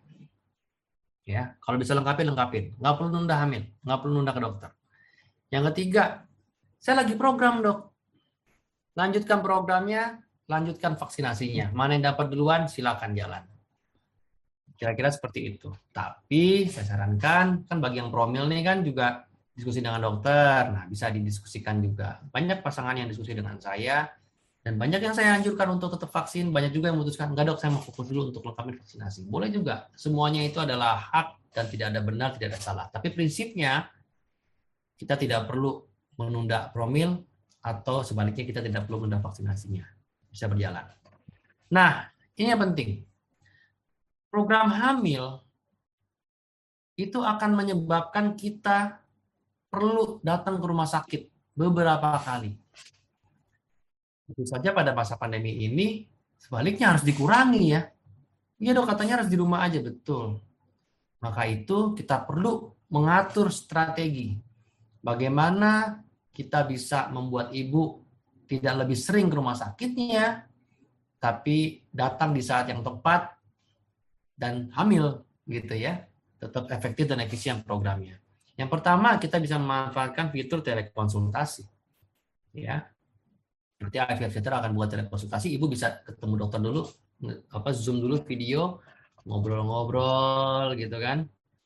Ya, kalau bisa lengkapin, lengkapin. Nggak perlu nunda hamil. Nggak perlu nunda ke dokter. Yang ketiga, saya lagi program, dok. Lanjutkan programnya, lanjutkan vaksinasinya. Mana yang dapat duluan, silakan jalan. Kira-kira seperti itu. Tapi saya sarankan, kan bagi yang promil nih kan juga diskusi dengan dokter. Nah, bisa didiskusikan juga. Banyak pasangan yang diskusi dengan saya, dan banyak yang saya anjurkan untuk tetap vaksin, banyak juga yang memutuskan, enggak dok, saya mau fokus dulu untuk lengkapin vaksinasi. Boleh juga. Semuanya itu adalah hak dan tidak ada benar, tidak ada salah. Tapi prinsipnya, kita tidak perlu menunda promil atau sebaliknya kita tidak perlu menunda vaksinasinya. Bisa berjalan. Nah, ini yang penting. Program hamil itu akan menyebabkan kita perlu datang ke rumah sakit beberapa kali. Tentu saja pada masa pandemi ini, sebaliknya harus dikurangi ya. Iya dok, katanya harus di rumah aja, betul. Maka itu kita perlu mengatur strategi. Bagaimana kita bisa membuat ibu tidak lebih sering ke rumah sakitnya, tapi datang di saat yang tepat dan hamil gitu ya. Tetap efektif dan efisien programnya. Yang pertama, kita bisa memanfaatkan fitur telekonsultasi. Ya. Nanti I V F Center akan buat telekonsultasi, ibu bisa ketemu dokter dulu, apa Zoom dulu video, ngobrol-ngobrol gitu kan.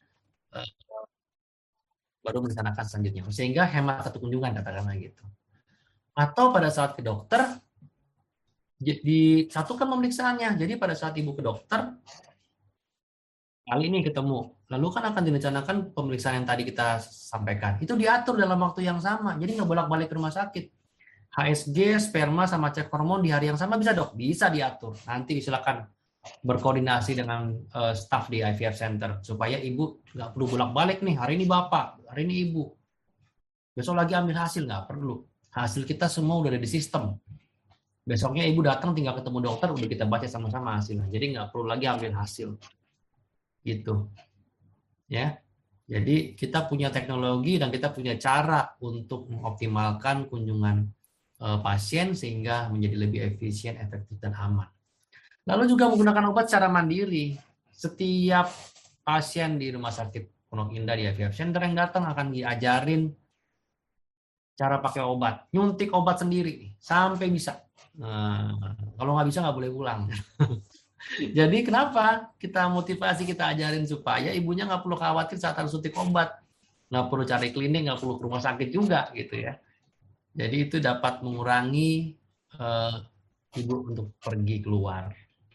Baru merencanakan selanjutnya. Sehingga hemat satu kunjungan, katakanlah gitu. Atau pada saat ke dokter, disatukan pemeriksaannya. Jadi pada saat ibu ke dokter, kali ini ketemu, lalu kan akan direncanakan pemeriksaan yang tadi kita sampaikan. Itu diatur dalam waktu yang sama, jadi nggak bolak-balik ke rumah sakit. H S G, sperma, sama cek hormon di hari yang sama bisa dok? Bisa diatur. Nanti silakan berkoordinasi dengan uh, staf di I V F Center supaya ibu nggak perlu bolak-balik nih. Hari ini bapak, hari ini ibu. Besok lagi ambil hasil, nggak perlu. Hasil kita semua udah ada di sistem. Besoknya ibu datang tinggal ketemu dokter, udah kita baca sama-sama hasilnya. Jadi nggak perlu lagi ambil hasil. Gitu. Ya. Jadi kita punya teknologi dan kita punya cara untuk mengoptimalkan kunjungan uh, pasien sehingga menjadi lebih efisien, efektif, dan aman. Lalu juga menggunakan obat secara mandiri. Setiap pasien di Rumah Sakit Pondok Indah di I V F Center yang datang akan diajarin cara pakai obat, nyuntik obat sendiri sampai bisa. Nah, kalau nggak bisa nggak boleh pulang. Jadi kenapa kita motivasi, kita ajarin supaya ibunya nggak perlu khawatir saat harus suntik obat, nggak perlu cari klinik, nggak perlu ke rumah sakit juga gitu ya. Jadi itu dapat mengurangi uh, ibu untuk pergi keluar.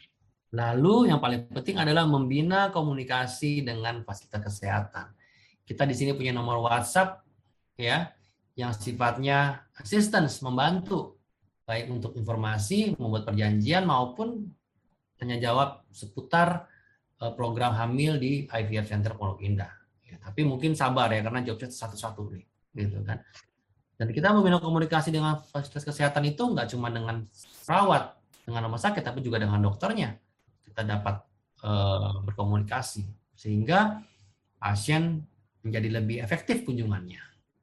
Lalu yang paling penting adalah membina komunikasi dengan fasilitas kesehatan. Kita di sini punya nomor WhatsApp ya yang sifatnya assistance, membantu baik untuk informasi, membuat perjanjian maupun tanya jawab seputar program hamil di I V F Center Pondok Indah. Ya, tapi mungkin sabar ya karena jawabnya satu-satu nih, gitu kan. Dan kita membina komunikasi dengan fasilitas kesehatan itu nggak cuma dengan perawat, dengan rumah sakit, tapi juga dengan dokternya. Kita dapat uh, berkomunikasi sehingga pasien menjadi lebih efektif kunjungannya.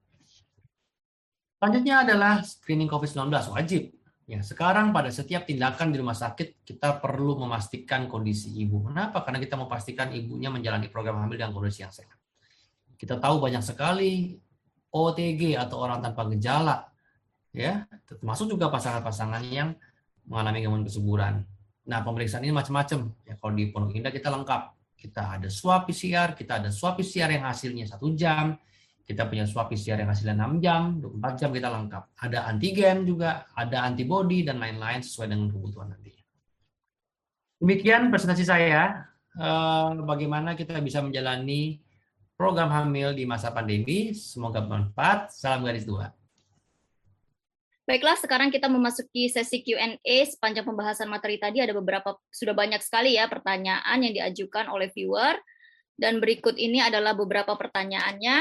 Selanjutnya adalah screening COVID sembilan belas wajib. Ya, sekarang pada setiap tindakan di rumah sakit kita perlu memastikan kondisi ibu. Kenapa? Karena kita memastikan ibunya menjalani program hamil dengan kondisi yang sehat. Kita tahu banyak sekali O T G atau orang tanpa gejala, ya, termasuk juga pasangan-pasangan yang mengalami gangguan kesuburan. Nah, pemeriksaan ini macam-macam. Ya, kalau di Pondok Indah kita lengkap. Kita ada swab P C R, kita ada swab P C R yang hasilnya satu jam, kita punya swab P C R yang hasilnya enam jam, dua puluh empat jam kita lengkap. Ada antigen juga, ada antibody, dan lain-lain sesuai dengan kebutuhan nanti. Demikian presentasi saya, bagaimana kita bisa menjalani program hamil di masa pandemi. Semoga bermanfaat. Salam garis dua. Baiklah, sekarang kita memasuki sesi Q and A. Sepanjang pembahasan materi tadi ada beberapa, sudah banyak sekali ya pertanyaan yang diajukan oleh viewer. Dan berikut ini adalah beberapa pertanyaannya.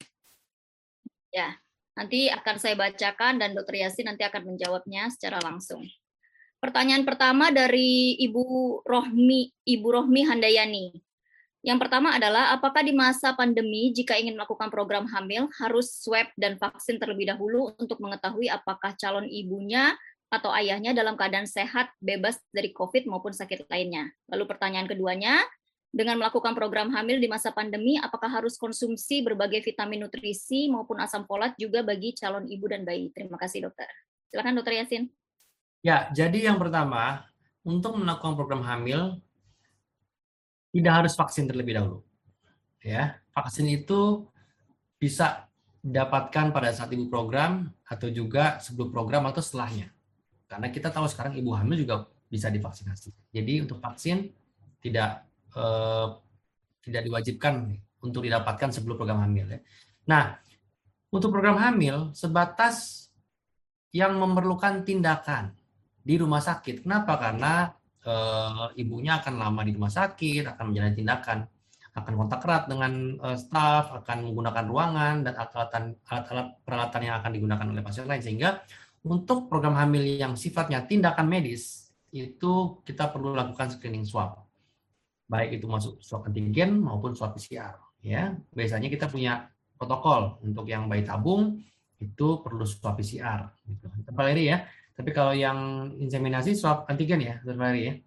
Ya, nanti akan saya bacakan dan Dokter Yasin nanti akan menjawabnya secara langsung. Pertanyaan pertama dari Ibu Rohmi, Ibu Rohmi Handayani. Yang pertama adalah, apakah di masa pandemi jika ingin melakukan program hamil harus swab dan vaksin terlebih dahulu untuk mengetahui apakah calon ibunya atau ayahnya dalam keadaan sehat, bebas dari COVID maupun sakit lainnya? Lalu pertanyaan keduanya, dengan melakukan program hamil di masa pandemi, apakah harus konsumsi berbagai vitamin nutrisi maupun asam folat juga bagi calon ibu dan bayi? Terima kasih, dokter. Silakan, Dokter Yasin. Ya, jadi yang pertama, untuk melakukan program hamil, tidak harus vaksin terlebih dahulu. Ya, vaksin itu bisa didapatkan pada saat ibu program atau juga sebelum program atau setelahnya. Karena kita tahu sekarang ibu hamil juga bisa divaksinasi. Jadi untuk vaksin tidak eh, tidak diwajibkan untuk didapatkan sebelum program hamil. Ya. Nah, untuk program hamil sebatas yang memerlukan tindakan di rumah sakit. Kenapa? Karena e, ibunya akan lama di rumah sakit, akan menjalani tindakan, akan kontak erat dengan e, staf, akan menggunakan ruangan dan alat-alat peralatan yang akan digunakan oleh pasien lain. Sehingga untuk program hamil yang sifatnya tindakan medis itu kita perlu lakukan screening swab, baik itu masuk swab antigen maupun swab P C R. Ya, biasanya kita punya protokol untuk yang bayi tabung itu perlu swab P C R. Gitu. Valeri ya. Tapi kalau yang inseminasi swab antigen ya, Valeri ya.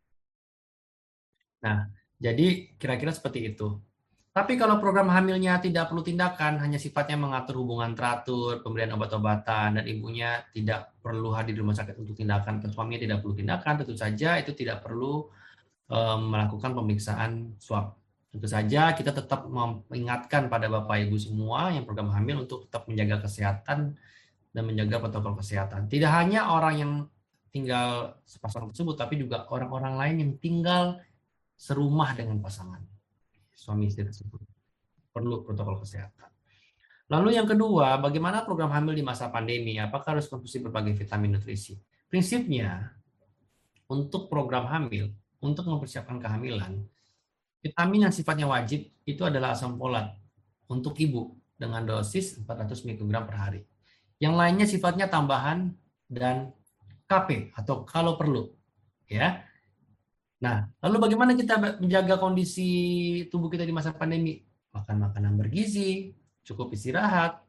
Nah, jadi kira-kira seperti itu. Tapi kalau program hamilnya tidak perlu tindakan, hanya sifatnya mengatur hubungan teratur, pemberian obat-obatan, dan ibunya tidak perlu hadir di rumah sakit untuk tindakan, dan suaminya tidak perlu tindakan, tentu saja itu tidak perlu um, melakukan pemeriksaan swab. Tentu saja kita tetap mengingatkan pada Bapak Ibu semua yang program hamil untuk tetap menjaga kesehatan dan menjaga protokol kesehatan. Tidak hanya orang yang tinggal sepasang tersebut, tapi juga orang-orang lain yang tinggal serumah dengan pasangan suami istri tersebut. Perlu protokol kesehatan. Lalu yang kedua, bagaimana program hamil di masa pandemi? Apakah harus konsumsi berbagai vitamin nutrisi? Prinsipnya, untuk program hamil, untuk mempersiapkan kehamilan, vitamin yang sifatnya wajib itu adalah asam folat untuk ibu dengan dosis empat ratus mikrogram per hari. Yang lainnya sifatnya tambahan dan K P atau kalau perlu, ya. Nah, lalu bagaimana kita menjaga kondisi tubuh kita di masa pandemi? Makan makanan bergizi, cukup istirahat,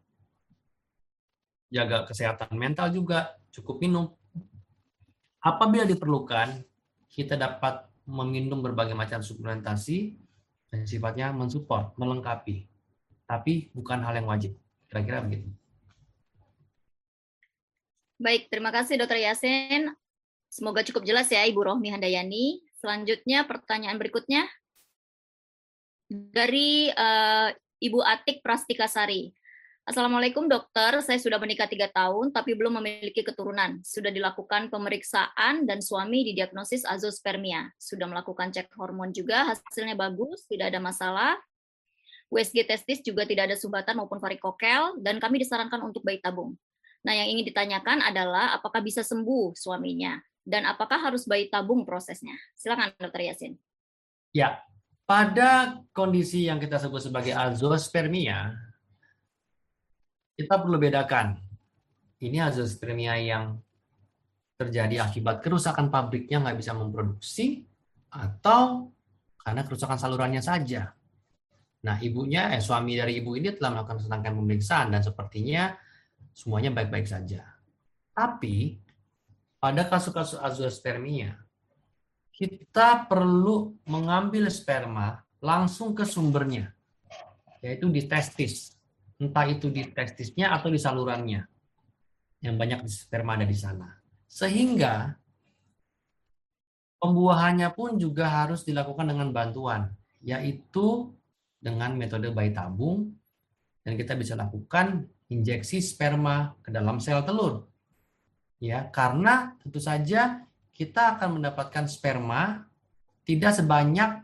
jaga kesehatan mental juga, cukup minum. Apabila diperlukan, kita dapat meminum berbagai macam suplementasi dan sifatnya mensupport, melengkapi. Tapi bukan hal yang wajib. Kira-kira begitu. Baik, terima kasih Dokter Yasin. Semoga cukup jelas ya Ibu Rohmi Handayani. Selanjutnya pertanyaan berikutnya dari uh, Ibu Atik Prastikasari. Assalamualaikum dokter, saya sudah menikah tiga tahun tapi belum memiliki keturunan. Sudah dilakukan pemeriksaan dan suami didiagnosis azoospermia. Sudah melakukan cek hormon juga, hasilnya bagus, tidak ada masalah. U S G testis juga tidak ada sumbatan maupun varikokel, dan kami disarankan untuk bayi tabung. Nah, yang ingin ditanyakan adalah apakah bisa sembuh suaminya, dan apakah harus bayi tabung prosesnya? Silakan dokter Yasin. Ya, pada kondisi yang kita sebut sebagai azoospermia, kita perlu bedakan. Ini azoospermia yang terjadi akibat kerusakan pabriknya nggak bisa memproduksi, atau karena kerusakan salurannya saja. Nah, ibunya, eh, suami dari ibu ini telah melakukan serangkaian pemeriksaan dan sepertinya semuanya baik-baik saja. Tapi, pada kasus-kasus azoospermia, kita perlu mengambil sperma langsung ke sumbernya, yaitu di testis. Entah itu di testisnya atau di salurannya, yang banyak sperma ada di sana. Sehingga pembuahannya pun juga harus dilakukan dengan bantuan, yaitu dengan metode bayi tabung, dan kita bisa lakukan injeksi sperma ke dalam sel telur. Ya, karena tentu saja kita akan mendapatkan sperma tidak sebanyak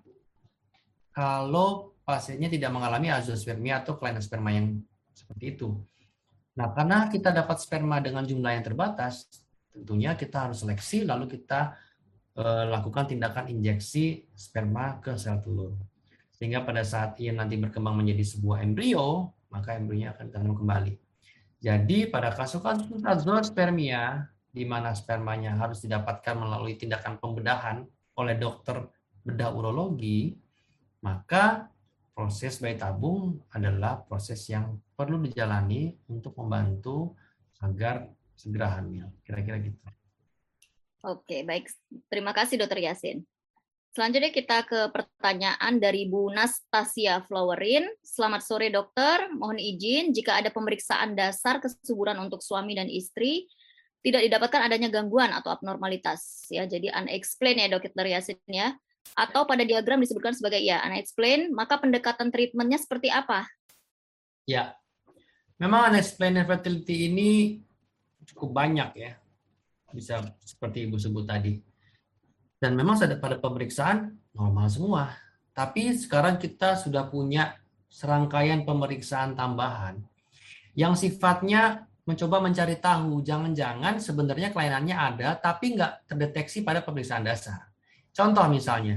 kalau pasiennya tidak mengalami azoospermia atau kelainan sperma yang seperti itu. Nah, karena kita dapat sperma dengan jumlah yang terbatas, tentunya kita harus seleksi lalu kita eh, lakukan tindakan injeksi sperma ke sel telur. Sehingga pada saat ia nanti berkembang menjadi sebuah embrio, maka embrionya akan ditanam kembali. Jadi pada kasus-kasus azoospermia, di mana spermanya harus didapatkan melalui tindakan pembedahan oleh dokter bedah urologi, maka proses bayi tabung adalah proses yang perlu dijalani untuk membantu agar segera hamil. Kira-kira gitu. Oke, baik. Terima kasih dokter Yasin. Selanjutnya kita ke pertanyaan dari Bu Nastasia Flowerin. Selamat sore dokter, mohon izin jika ada pemeriksaan dasar kesuburan untuk suami dan istri, tidak didapatkan adanya gangguan atau abnormalitas. Ya, jadi unexplained ya dokter Yasin ya. Atau pada diagram disebutkan sebagai ya unexplained, maka pendekatan treatmentnya seperti apa? Ya, memang unexplained infertility ini cukup banyak ya, bisa seperti ibu sebut tadi. Dan memang pada pemeriksaan normal semua. Tapi sekarang kita sudah punya serangkaian pemeriksaan tambahan yang sifatnya mencoba mencari tahu, jangan-jangan sebenarnya kelainannya ada, tapi nggak terdeteksi pada pemeriksaan dasar. Contoh misalnya,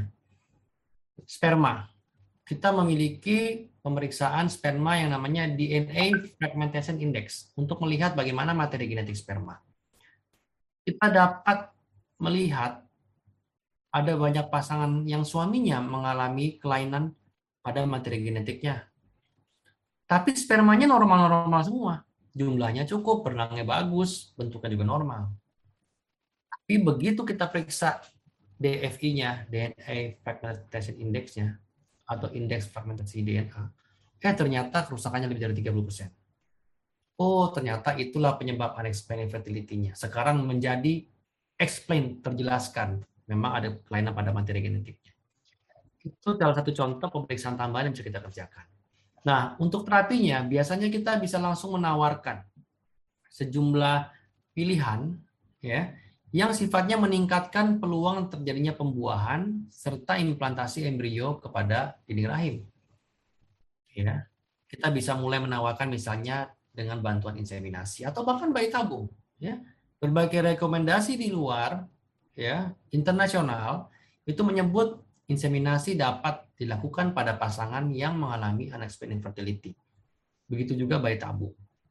sperma. Kita memiliki pemeriksaan sperma yang namanya D N A Fragmentation Index untuk melihat bagaimana materi genetik sperma. Kita dapat melihat ada banyak pasangan yang suaminya mengalami kelainan pada materi genetiknya. Tapi spermanya normal-normal semua. Jumlahnya cukup, bernangnya bagus, bentuknya juga normal. Tapi begitu kita periksa D F I-nya, D N A Fragmentation Index-nya, atau indeks fragmentasi D N A, eh ternyata kerusakannya lebih dari tiga puluh persen. Oh, ternyata itulah penyebab unexplained infertility-nya. Sekarang menjadi explain, terjelaskan. Memang ada kelainan pada materi genetiknya. Itu salah satu contoh pemeriksaan tambahan yang bisa kita kerjakan. Nah, untuk terapinya, biasanya kita bisa langsung menawarkan sejumlah pilihan ya yang sifatnya meningkatkan peluang terjadinya pembuahan serta implantasi embrio kepada dinding rahim. Ya, kita bisa mulai menawarkan misalnya dengan bantuan inseminasi atau bahkan bayi tabung. Ya, berbagai rekomendasi di luar, ya, internasional itu menyebut inseminasi dapat dilakukan pada pasangan yang mengalami unexplained infertility. Begitu juga bayi tabung.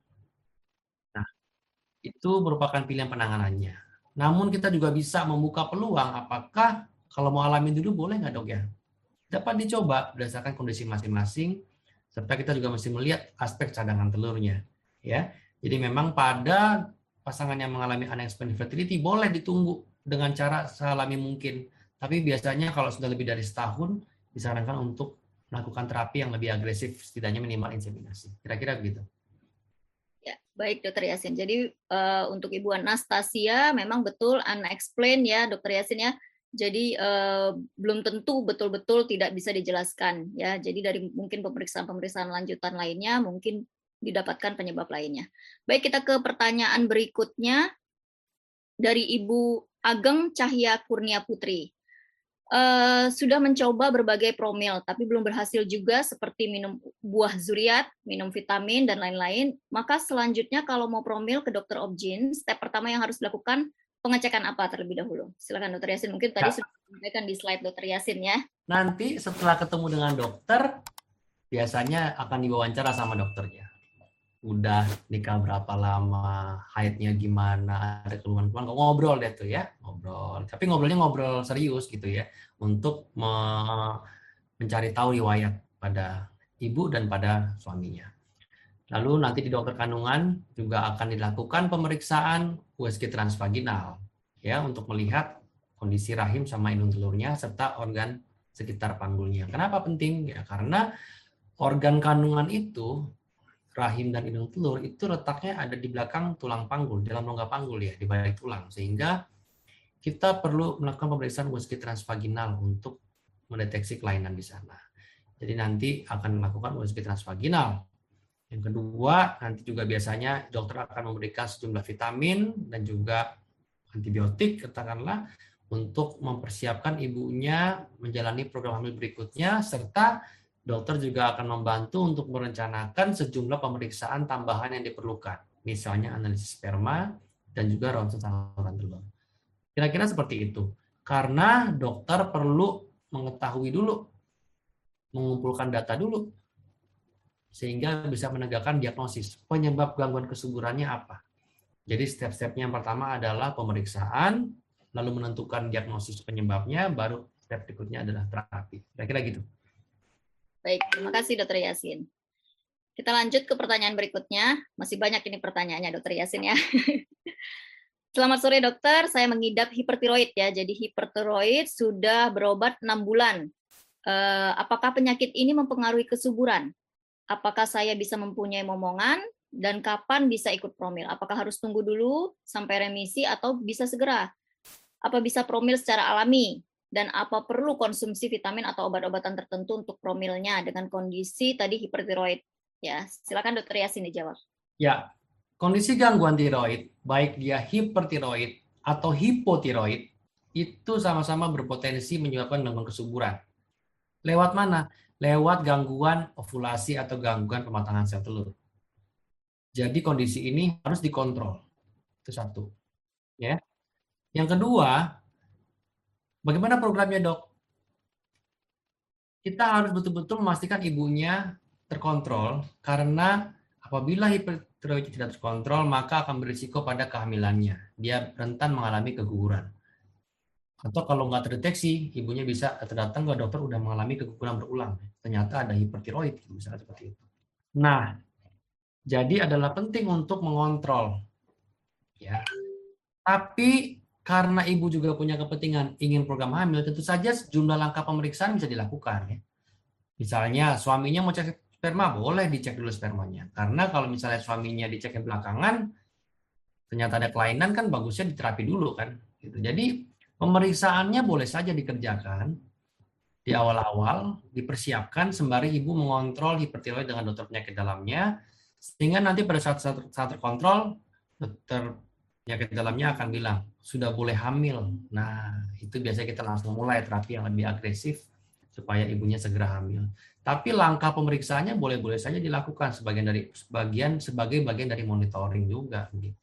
Nah, itu merupakan pilihan penanganannya. Namun kita juga bisa membuka peluang apakah kalau mau alamin dulu boleh nggak dok ya? Dapat dicoba berdasarkan kondisi masing-masing, serta kita juga mesti melihat aspek cadangan telurnya. Ya, jadi memang pada pasangan yang mengalami unexplained infertility boleh ditunggu dengan cara sealami mungkin. Tapi biasanya kalau sudah lebih dari setahun, disarankan untuk melakukan terapi yang lebih agresif, setidaknya minimal inseminasi. Kira-kira begitu. Ya, baik dokter Yasin. Jadi uh, untuk Ibu Anastasia memang betul unexplained ya dokter Yasin ya. Jadi uh, belum tentu betul-betul tidak bisa dijelaskan ya. Jadi dari mungkin pemeriksaan-pemeriksaan lanjutan lainnya mungkin didapatkan penyebab lainnya. Baik, kita ke pertanyaan berikutnya dari Ibu Ageng Cahya Kurnia Putri. Uh, sudah mencoba berbagai promil, tapi belum berhasil juga seperti minum buah zuriat, minum vitamin, dan lain-lain. Maka selanjutnya kalau mau promil ke dokter Obgyn, step pertama yang harus dilakukan pengecekan apa terlebih dahulu? Silakan dokter Yasin, mungkin tadi ya. Sudah disampaikan di slide dokter Yasin ya. Nanti setelah ketemu dengan dokter, biasanya akan diwawancara sama dokternya. Udah nikah berapa lama, haidnya gimana, ada keluhan-keluhan, ngobrol deh tuh ya, ngobrol. Tapi ngobrolnya ngobrol serius gitu ya, untuk me- mencari tahu riwayat pada ibu dan pada suaminya. Lalu nanti di dokter kandungan juga akan dilakukan pemeriksaan U S G transvaginal ya, untuk melihat kondisi rahim sama indung telurnya serta organ sekitar panggulnya. Kenapa penting? Ya karena organ kandungan itu, rahim dan indung telur itu letaknya ada di belakang tulang panggul, dalam rongga panggul ya, di balik tulang. Sehingga kita perlu melakukan pemeriksaan U S G transvaginal untuk mendeteksi kelainan di sana. Jadi nanti akan melakukan U S G transvaginal. Yang kedua, nanti juga biasanya dokter akan memberikan sejumlah vitamin dan juga antibiotik, katakanlah, untuk mempersiapkan ibunya menjalani program hamil berikutnya, serta dokter juga akan membantu untuk merencanakan sejumlah pemeriksaan tambahan yang diperlukan, misalnya analisis sperma dan juga ronsen saluran telur. Kira-kira seperti itu. Karena dokter perlu mengetahui dulu, mengumpulkan data dulu, sehingga bisa menegakkan diagnosis penyebab gangguan kesuburannya apa. Jadi step-stepnya yang pertama adalah pemeriksaan, lalu menentukan diagnosis penyebabnya, baru step berikutnya adalah terapi. Kira-kira gitu. Baik, terima kasih dokter Yasin. Kita lanjut ke pertanyaan berikutnya. Masih banyak ini pertanyaannya dokter Yasin ya. Selamat sore dokter, saya mengidap hipertiroid ya. Jadi hipertiroid sudah berobat enam bulan. Apakah penyakit ini mempengaruhi kesuburan? Apakah saya bisa mempunyai momongan, dan kapan bisa ikut promil? Apakah harus tunggu dulu sampai remisi atau bisa segera? Apa bisa promil secara alami? Dan apa perlu konsumsi vitamin atau obat-obatan tertentu untuk promilnya dengan kondisi tadi hipertiroid? Ya, silakan dokter Yasin dijawab. Ya, kondisi gangguan tiroid, baik dia hipertiroid atau hipotiroid, itu sama-sama berpotensi menyebabkan gangguan kesuburan. Lewat mana? Lewat gangguan ovulasi atau gangguan pematangan sel telur. Jadi kondisi ini harus dikontrol. Itu satu. Ya. Yang kedua, bagaimana programnya, Dok? Kita harus betul-betul memastikan ibunya terkontrol, karena apabila hipertiroid tidak terkontrol, maka akan berisiko pada kehamilannya. Dia rentan mengalami keguguran. Atau kalau nggak terdeteksi, ibunya bisa datang ke dokter udah mengalami keguguran berulang. Ternyata ada hipertiroid, misalnya seperti itu. Nah, jadi adalah penting untuk mengontrol. Ya. Tapi karena ibu juga punya kepentingan ingin program hamil, tentu saja sejumlah langkah pemeriksaan bisa dilakukan. Ya. Misalnya suaminya mau cek sperma, boleh dicek dulu spermanya. Karena kalau misalnya suaminya dicek belakangan, ternyata ada kelainan, kan bagusnya diterapi dulu kan. Gitu. Jadi pemeriksaannya boleh saja dikerjakan di awal-awal, dipersiapkan sembari ibu mengontrol hipertiroid dengan dokter penyakit dalamnya, sehingga nanti pada saat, saat, saat terkontrol, dokter penyakit dalamnya akan bilang, sudah boleh hamil. Nah, itu biasanya kita langsung mulai terapi yang lebih agresif, supaya ibunya segera hamil. Tapi langkah pemeriksaannya boleh-boleh saja dilakukan sebagian dari sebagian sebagai bagian dari monitoring juga gitu.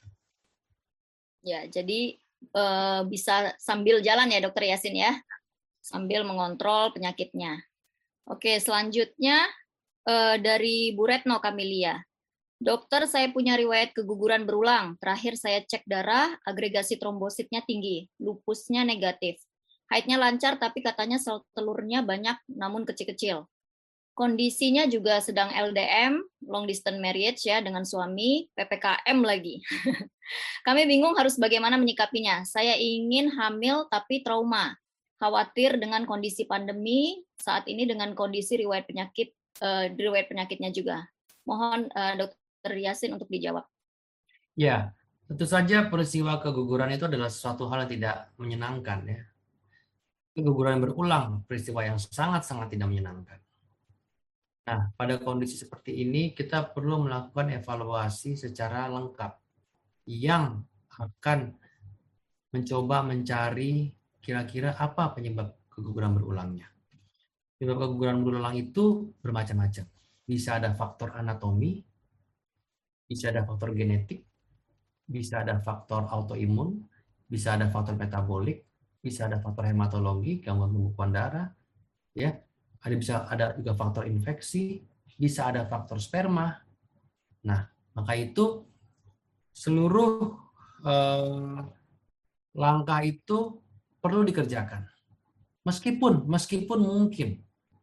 Ya, jadi eh, bisa sambil jalan ya dokter Yasin ya, sambil mengontrol penyakitnya. Oke, selanjutnya eh, dari Bu Retno Kamilia. Dokter, saya punya riwayat keguguran berulang. Terakhir saya cek darah, agregasi trombositnya tinggi, lupusnya negatif. Haidnya lancar, tapi katanya sel telurnya banyak, namun kecil-kecil. Kondisinya juga sedang L D M, long distance marriage ya, dengan suami, P P K M lagi. Kami bingung harus bagaimana menyikapinya. Saya ingin hamil tapi trauma. Khawatir dengan kondisi pandemi saat ini dengan kondisi riwayat penyakit, uh, riwayat penyakitnya juga. Mohon uh, dokter Yasin untuk dijawab. Ya, tentu saja peristiwa keguguran itu adalah sesuatu hal yang tidak menyenangkan ya. Keguguran berulang, peristiwa yang sangat-sangat tidak menyenangkan. Nah, pada kondisi seperti ini kita perlu melakukan evaluasi secara lengkap yang akan mencoba mencari kira-kira apa penyebab keguguran berulangnya. Penyebab keguguran berulang itu bermacam-macam. Bisa ada faktor anatomi, bisa ada faktor genetik, bisa ada faktor autoimun, bisa ada faktor metabolik, bisa ada faktor hematologi, gangguan pembekuan darah, ya. Ada bisa ada juga faktor infeksi, bisa ada faktor sperma. Nah, maka itu seluruh eh, langkah itu perlu dikerjakan. Meskipun meskipun mungkin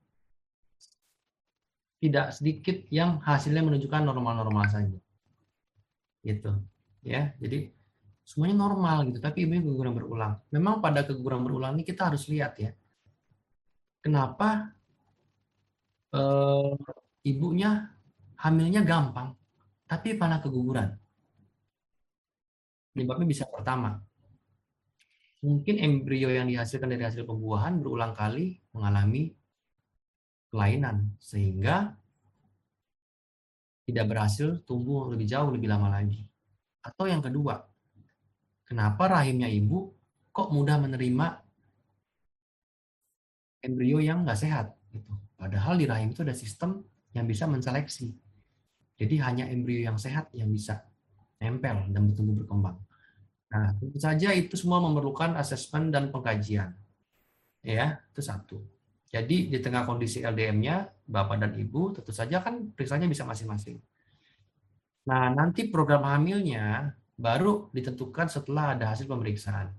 tidak sedikit yang hasilnya menunjukkan normal-normal saja. Gitu. Ya, jadi semuanya normal gitu, tapi ibunya keguguran berulang. Memang pada keguguran berulang ini kita harus lihat ya, kenapa eh, ibunya hamilnya gampang, tapi malah keguguran. Penyebabnya bisa pertama, mungkin embrio yang dihasilkan dari hasil pembuahan berulang kali mengalami kelainan, sehingga tidak berhasil tumbuh lebih jauh, lebih lama lagi. Atau yang kedua, kenapa rahimnya ibu kok mudah menerima embrio yang nggak sehat? Gitu. Padahal di rahim itu ada sistem yang bisa menseleksi. Jadi hanya embrio yang sehat yang bisa nempel dan bertumbuh berkembang. Nah, tentu saja itu semua memerlukan asesmen dan pengkajian. Ya, itu satu. Jadi di tengah kondisi L D M-nya, Bapak dan Ibu tentu saja kan periksanya bisa masing-masing. Nah, nanti program hamilnya baru ditentukan setelah ada hasil pemeriksaan.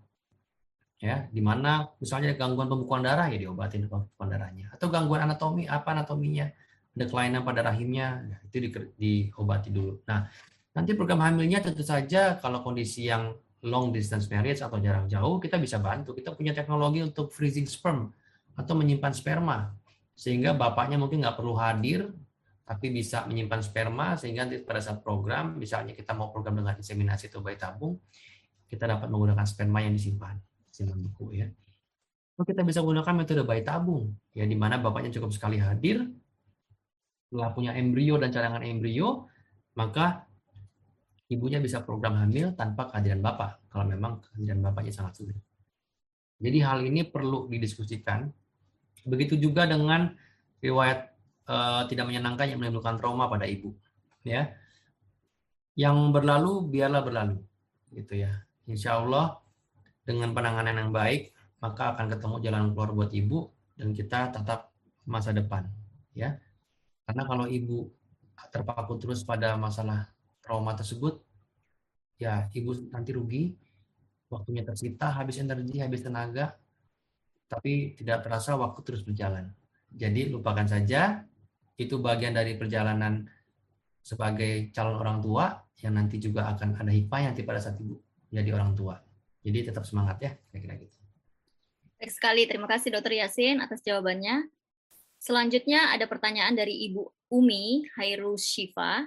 Ya, di mana misalnya gangguan pembekuan darah ya diobatin pembekuan darahnya, atau gangguan anatomi apa anatominya, ada kelainan pada rahimnya, ya, itu di, diobati dulu. Nah, nanti program hamilnya tentu saja kalau kondisi yang long distance marriage atau jarak jauh kita bisa bantu. Kita punya teknologi untuk freezing sperm atau menyimpan sperma sehingga bapaknya mungkin nggak perlu hadir tapi bisa menyimpan sperma sehingga nanti pada saat program misalnya kita mau program dengan inseminasi atau bayi tabung kita dapat menggunakan sperma yang disimpan simpan beku ya. Lalu kita bisa gunakan metode bayi tabung ya di mana bapaknya cukup sekali hadir setelah punya embrio dan cadangan embrio maka ibunya bisa program hamil tanpa kehadiran bapak kalau memang kehadiran bapaknya sangat sulit. Jadi hal ini perlu didiskusikan. Begitu juga dengan riwayat uh, tidak menyenangkan yang menimbulkan trauma pada ibu. Ya, yang berlalu biarlah berlalu, gitu ya. Insya Allah dengan penanganan yang baik maka akan ketemu jalan keluar buat ibu dan kita tetap masa depan, ya. Karena kalau ibu terpaku terus pada masalah trauma tersebut, ya ibu nanti rugi, waktunya tersita, habis energi, habis tenaga, tapi tidak terasa waktu terus berjalan. Jadi lupakan saja, itu bagian dari perjalanan sebagai calon orang tua yang nanti juga akan ada hikmahnya nanti pada saat ibu jadi orang tua. Jadi tetap semangat ya, kira-kira gitu. Baik sekali, terima kasih Dokter Yasin atas jawabannya. Selanjutnya ada pertanyaan dari Ibu Umi Hairus Shifa.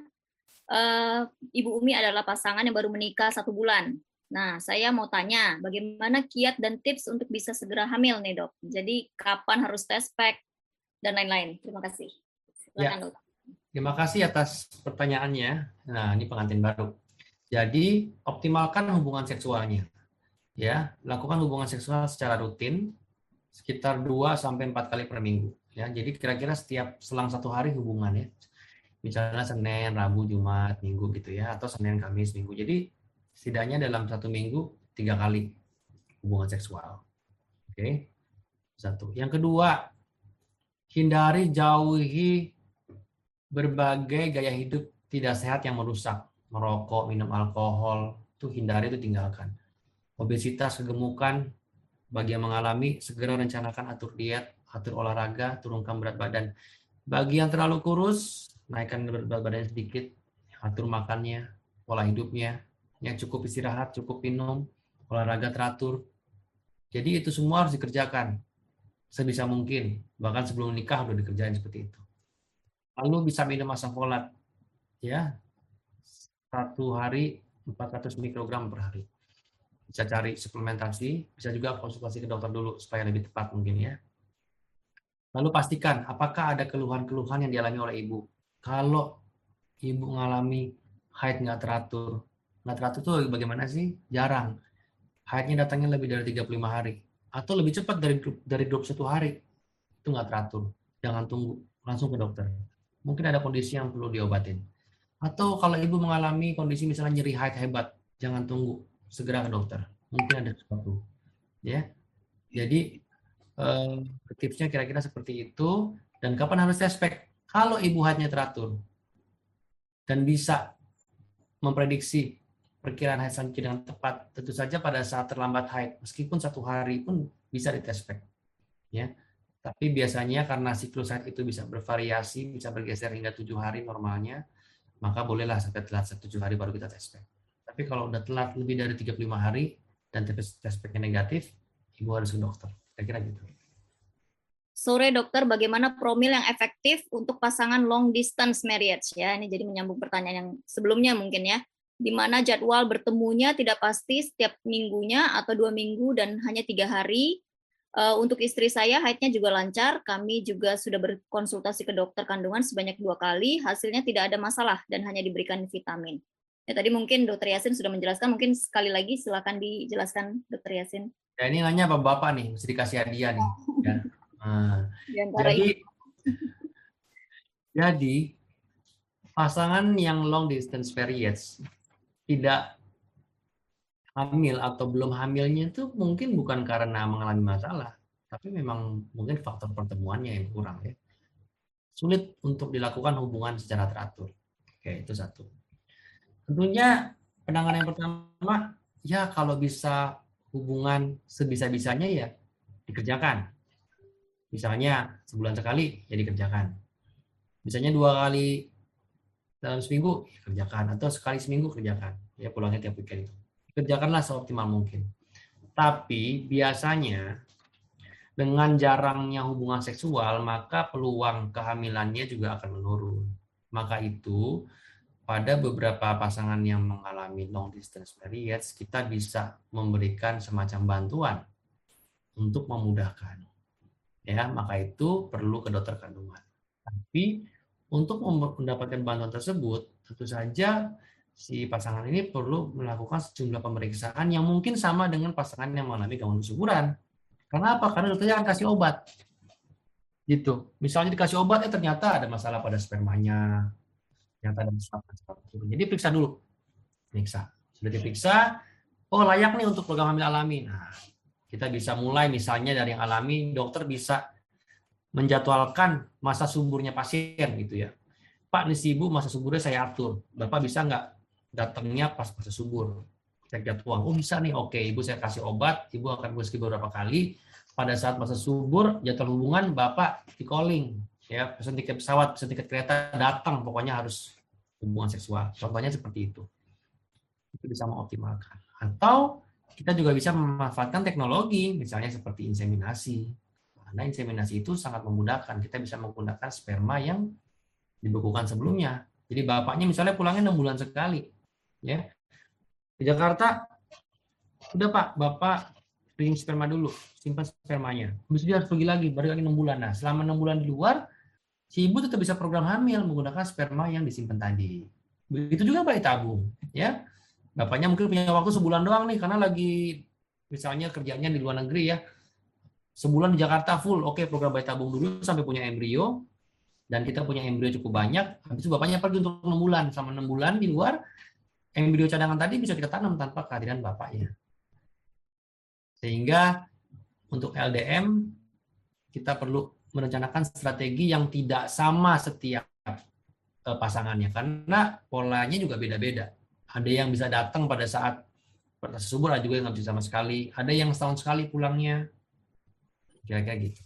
Uh, Ibu Umi adalah pasangan yang baru menikah satu bulan. Nah, saya mau tanya, bagaimana kiat dan tips untuk bisa segera hamil nih dok? Jadi kapan harus tes pack dan lain-lain? Terima kasih. Silakan ya, dok. Terima kasih atas pertanyaannya. Nah, ini pengantin baru. Jadi optimalkan hubungan seksualnya. Ya, lakukan hubungan seksual secara rutin sekitar dua sampai empat kali per minggu. Ya, jadi kira-kira setiap selang satu hari hubungan ya. Misalnya Senin, Rabu, Jumat, Minggu gitu ya, atau Senin, Kamis, Minggu. Jadi setidaknya dalam satu minggu tiga kali hubungan seksual. Oke, satu. Yang kedua, hindari jauhi berbagai gaya hidup tidak sehat yang merusak, merokok, minum alkohol, itu hindari, itu tinggalkan. Obesitas, kegemukan, bagi yang mengalami segera rencanakan atur diet, atur olahraga, turunkan berat badan. Bagi yang terlalu kurus, naikkan berat badannya sedikit, atur makannya, pola hidupnya, yang cukup istirahat, cukup minum, olahraga teratur. Jadi itu semua harus dikerjakan sebisa mungkin, bahkan sebelum nikah udah dikerjain seperti itu. Lalu bisa minum asam folat, ya, satu hari empat ratus mikrogram per hari. Bisa cari suplementasi, bisa juga konsultasi ke dokter dulu supaya lebih tepat mungkin ya. Lalu pastikan apakah ada keluhan-keluhan yang dialami oleh ibu. Kalau ibu mengalami haid nggak teratur, nggak teratur tuh bagaimana sih? Jarang. Haidnya datangnya lebih dari tiga puluh lima hari. Atau lebih cepat dari dari dua puluh satu hari. Itu nggak teratur. Jangan tunggu, langsung ke dokter. Mungkin ada kondisi yang perlu diobatin. Atau kalau ibu mengalami kondisi misalnya nyeri haid hebat, jangan tunggu, segera ke dokter. Mungkin ada sesuatu. Ya, jadi eh, tipsnya kira-kira seperti itu. Dan kapan harus tespek? Kalau ibu haidnya teratur dan bisa memprediksi perkiraan haid selanjutnya dengan tepat, tentu saja pada saat terlambat haid, meskipun satu hari pun bisa ditespek. Ya, tapi biasanya karena siklus haid itu bisa bervariasi, bisa bergeser hingga tujuh hari normalnya, maka bolehlah sampai telat tujuh hari baru kita tespek. Tapi kalau udah telat lebih dari tiga puluh lima hari dan tespeknya negatif, ibu harus ke dokter. Kira-kira gitu. Sore dokter, bagaimana promil yang efektif untuk pasangan long distance marriage ya? Ini jadi menyambung pertanyaan yang sebelumnya mungkin ya. Di mana jadwal bertemunya tidak pasti setiap minggunya atau dua minggu dan hanya tiga hari. Uh, untuk istri saya haidnya juga lancar. Kami juga sudah berkonsultasi ke dokter kandungan sebanyak dua kali. Hasilnya tidak ada masalah dan hanya diberikan vitamin. Ya, tadi mungkin dokter Yasin sudah menjelaskan. Mungkin sekali lagi silakan dijelaskan dokter Yasin. Ya, ini nanya bapak-bapak nih, mesti dikasih hadiah nih. Ya. Nah, jadi, jadi pasangan yang long distance periods tidak hamil atau belum hamilnya itu mungkin bukan karena mengalami masalah, tapi memang mungkin faktor pertemuannya yang kurang ya. Sulit untuk dilakukan hubungan secara teratur. Oke, itu satu. Tentunya penanganan yang pertama, ya kalau bisa hubungan sebisa-bisanya ya dikerjakan. Misalnya sebulan sekali ya dikerjakan. Misalnya dua kali dalam seminggu ya kerjakan, atau sekali seminggu kerjakan. Ya pulangnya tiap weekend. Kerjakanlah seoptimal mungkin. Tapi biasanya dengan jarangnya hubungan seksual, maka peluang kehamilannya juga akan menurun. Maka itu pada beberapa pasangan yang mengalami long distance marriage, kita bisa memberikan semacam bantuan untuk memudahkan. Ya, maka itu perlu ke dokter kandungan. Tapi untuk mendapatkan bantuan tersebut, tentu saja si pasangan ini perlu melakukan sejumlah pemeriksaan yang mungkin sama dengan pasangan yang mengalami gangguan kesuburan. Karena apa? Karena dokternya akan kasih obat. Gitu. Misalnya dikasih obat, eh ternyata ada masalah pada spermanya, ternyata ada masalah pada sperma. Jadi periksa dulu. Periksa. Sudah diperiksa, oh layak nih untuk program hamil alami. Nah, kita bisa mulai misalnya dari yang alami, dokter bisa menjadwalkan masa suburnya pasien gitu ya. Pak, nih si ibu masa suburnya saya atur. Bapak bisa nggak datangnya pas masa subur? Cek jadwal. Oh bisa nih, oke. Ibu saya kasih obat, ibu akan meski beberapa kali. Pada saat masa subur, jadwal hubungan Bapak di calling. Ya, pesan tiket pesawat, pesan tiket kereta, datang. Pokoknya harus hubungan seksual. Contohnya seperti itu. Itu bisa mengoptimalkan. Atau kita juga bisa memanfaatkan teknologi, misalnya seperti inseminasi. Karena inseminasi itu sangat memudahkan. Kita bisa menggunakan sperma yang dibekukan sebelumnya. Jadi bapaknya misalnya pulangnya enam bulan sekali. Ya. Di Jakarta, udah Pak, Bapak freezing sperma dulu, simpan spermanya. Habis itu dia harus pergi lagi, baru lagi enam bulan. Nah, selama enam bulan di luar, si ibu tetap bisa program hamil menggunakan sperma yang disimpan tadi. Begitu juga bayi tabung. Ya. Bapaknya mungkin punya waktu sebulan doang nih, karena lagi misalnya kerjanya di luar negeri ya. Sebulan di Jakarta full, oke program bayi tabung dulu sampai punya embrio, dan kita punya embrio cukup banyak, habis itu bapaknya pergi untuk enam bulan, sama enam bulan di luar, embrio cadangan tadi bisa kita tanam tanpa kehadiran bapaknya. Sehingga untuk L D M, kita perlu merencanakan strategi yang tidak sama setiap pasangannya, karena polanya juga beda-beda. Ada yang bisa datang pada saat proses subur, ada juga yang nggak bisa sama sekali, ada yang setahun sekali pulangnya. Kira-kira gitu.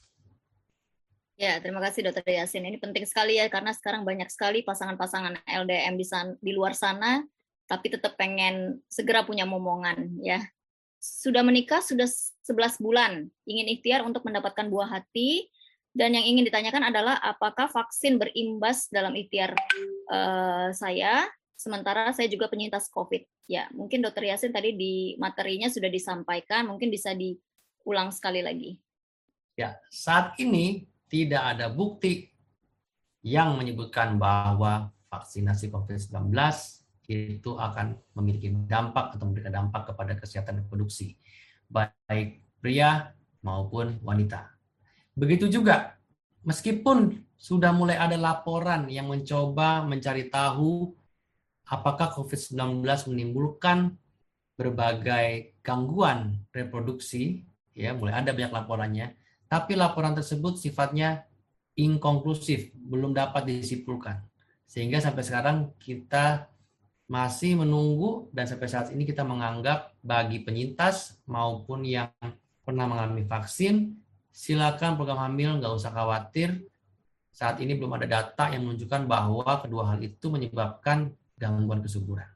Ya, terima kasih Dokter Yasin. Ini penting sekali ya, karena sekarang banyak sekali pasangan-pasangan L D M di, sana, di luar sana, tapi tetap pengen segera punya momongan ya. Sudah menikah sudah sebelas bulan, ingin ikhtiar untuk mendapatkan buah hati, dan yang ingin ditanyakan adalah apakah vaksin berimbas dalam ikhtiar uh, saya, sementara saya juga penyintas COVID. Ya, mungkin Dokter Yasin tadi di materinya sudah disampaikan, mungkin bisa diulang sekali lagi. Ya, saat ini tidak ada bukti yang menyebutkan bahwa vaksinasi covid sembilan belas itu akan memiliki dampak atau memberikan dampak kepada kesehatan reproduksi, baik pria maupun wanita. Begitu juga, meskipun sudah mulai ada laporan yang mencoba mencari tahu apakah covid sembilan belas menimbulkan berbagai gangguan reproduksi, ya mulai ada banyak laporannya, tapi laporan tersebut sifatnya inkonklusif, belum dapat disimpulkan. Sehingga sampai sekarang kita masih menunggu dan sampai saat ini kita menganggap bagi penyintas maupun yang pernah mengalami vaksin, silakan program hamil, nggak usah khawatir. Saat ini belum ada data yang menunjukkan bahwa kedua hal itu menyebabkan gangguan kesuburan.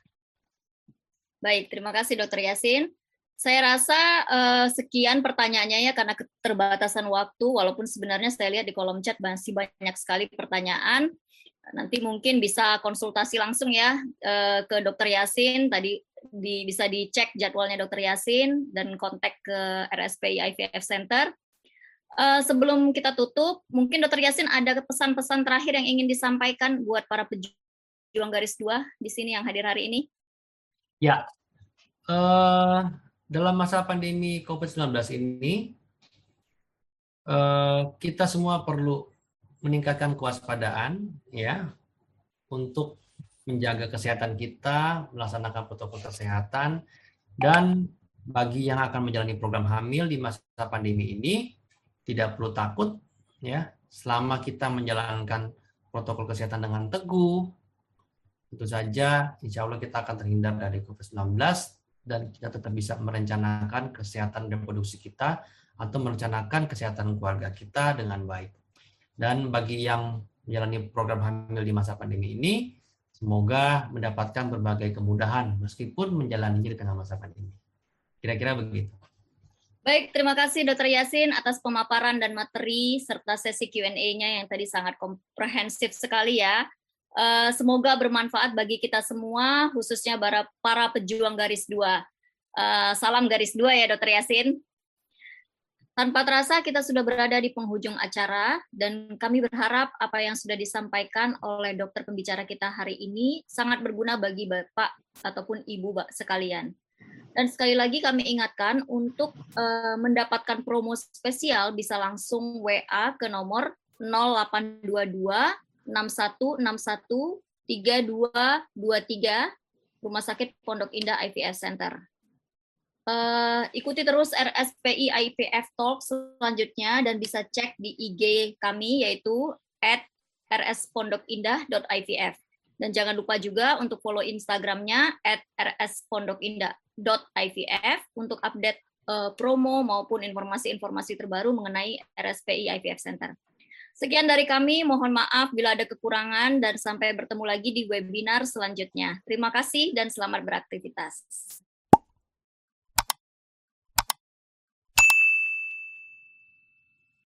Baik, terima kasih Dokter Yasin. Saya rasa uh, sekian pertanyaannya ya, karena keterbatasan waktu, walaupun sebenarnya saya lihat di kolom chat masih banyak sekali pertanyaan. Nanti mungkin bisa konsultasi langsung ya uh, ke Dokter Yasin, tadi di, bisa dicek jadwalnya Dokter Yasin dan kontak ke R S P I I V F Center. Uh, sebelum kita tutup, mungkin Dokter Yasin ada pesan-pesan terakhir yang ingin disampaikan buat para pejuang garis dua di sini yang hadir hari ini? Ya, uh, dalam masa pandemi covid sembilan belas ini, uh, kita semua perlu meningkatkan kewaspadaan, ya, untuk menjaga kesehatan kita, melaksanakan protokol kesehatan, dan bagi yang akan menjalani program hamil di masa pandemi ini, tidak perlu takut, ya, selama kita menjalankan protokol kesehatan dengan teguh, tentu saja, insya Allah kita akan terhindar dari covid sembilan belas, dan kita tetap bisa merencanakan kesehatan reproduksi kita, atau merencanakan kesehatan keluarga kita dengan baik. Dan bagi yang menjalani program hamil di masa pandemi ini, semoga mendapatkan berbagai kemudahan meskipun menjalaninya di tengah masa pandemi. Kira-kira begitu. Baik, terima kasih Dokter Yasin atas pemaparan dan materi serta sesi Q and A-nya yang tadi sangat komprehensif sekali ya. Semoga bermanfaat bagi kita semua, khususnya para, para pejuang garis dua. Salam garis dua ya Dokter Yasin. Tanpa terasa kita sudah berada di penghujung acara, dan kami berharap apa yang sudah disampaikan oleh dokter pembicara kita hari ini sangat berguna bagi Bapak ataupun Ibu sekalian. Dan sekali lagi kami ingatkan untuk uh, mendapatkan promo spesial bisa langsung W A ke nomor nol delapan dua dua enam satu enam satu tiga dua dua tiga Rumah Sakit Pondok Indah I V F Center. Uh, ikuti terus R S P I I V F Talk selanjutnya dan bisa cek di I G kami yaitu at r s pondok indah dot i v f. Dan jangan lupa juga untuk follow Instagramnya at r s pondok indah dot i v f untuk update uh, promo maupun informasi-informasi terbaru mengenai R S P I I V F Center. Sekian dari kami, mohon maaf bila ada kekurangan dan sampai bertemu lagi di webinar selanjutnya. Terima kasih dan selamat beraktivitas.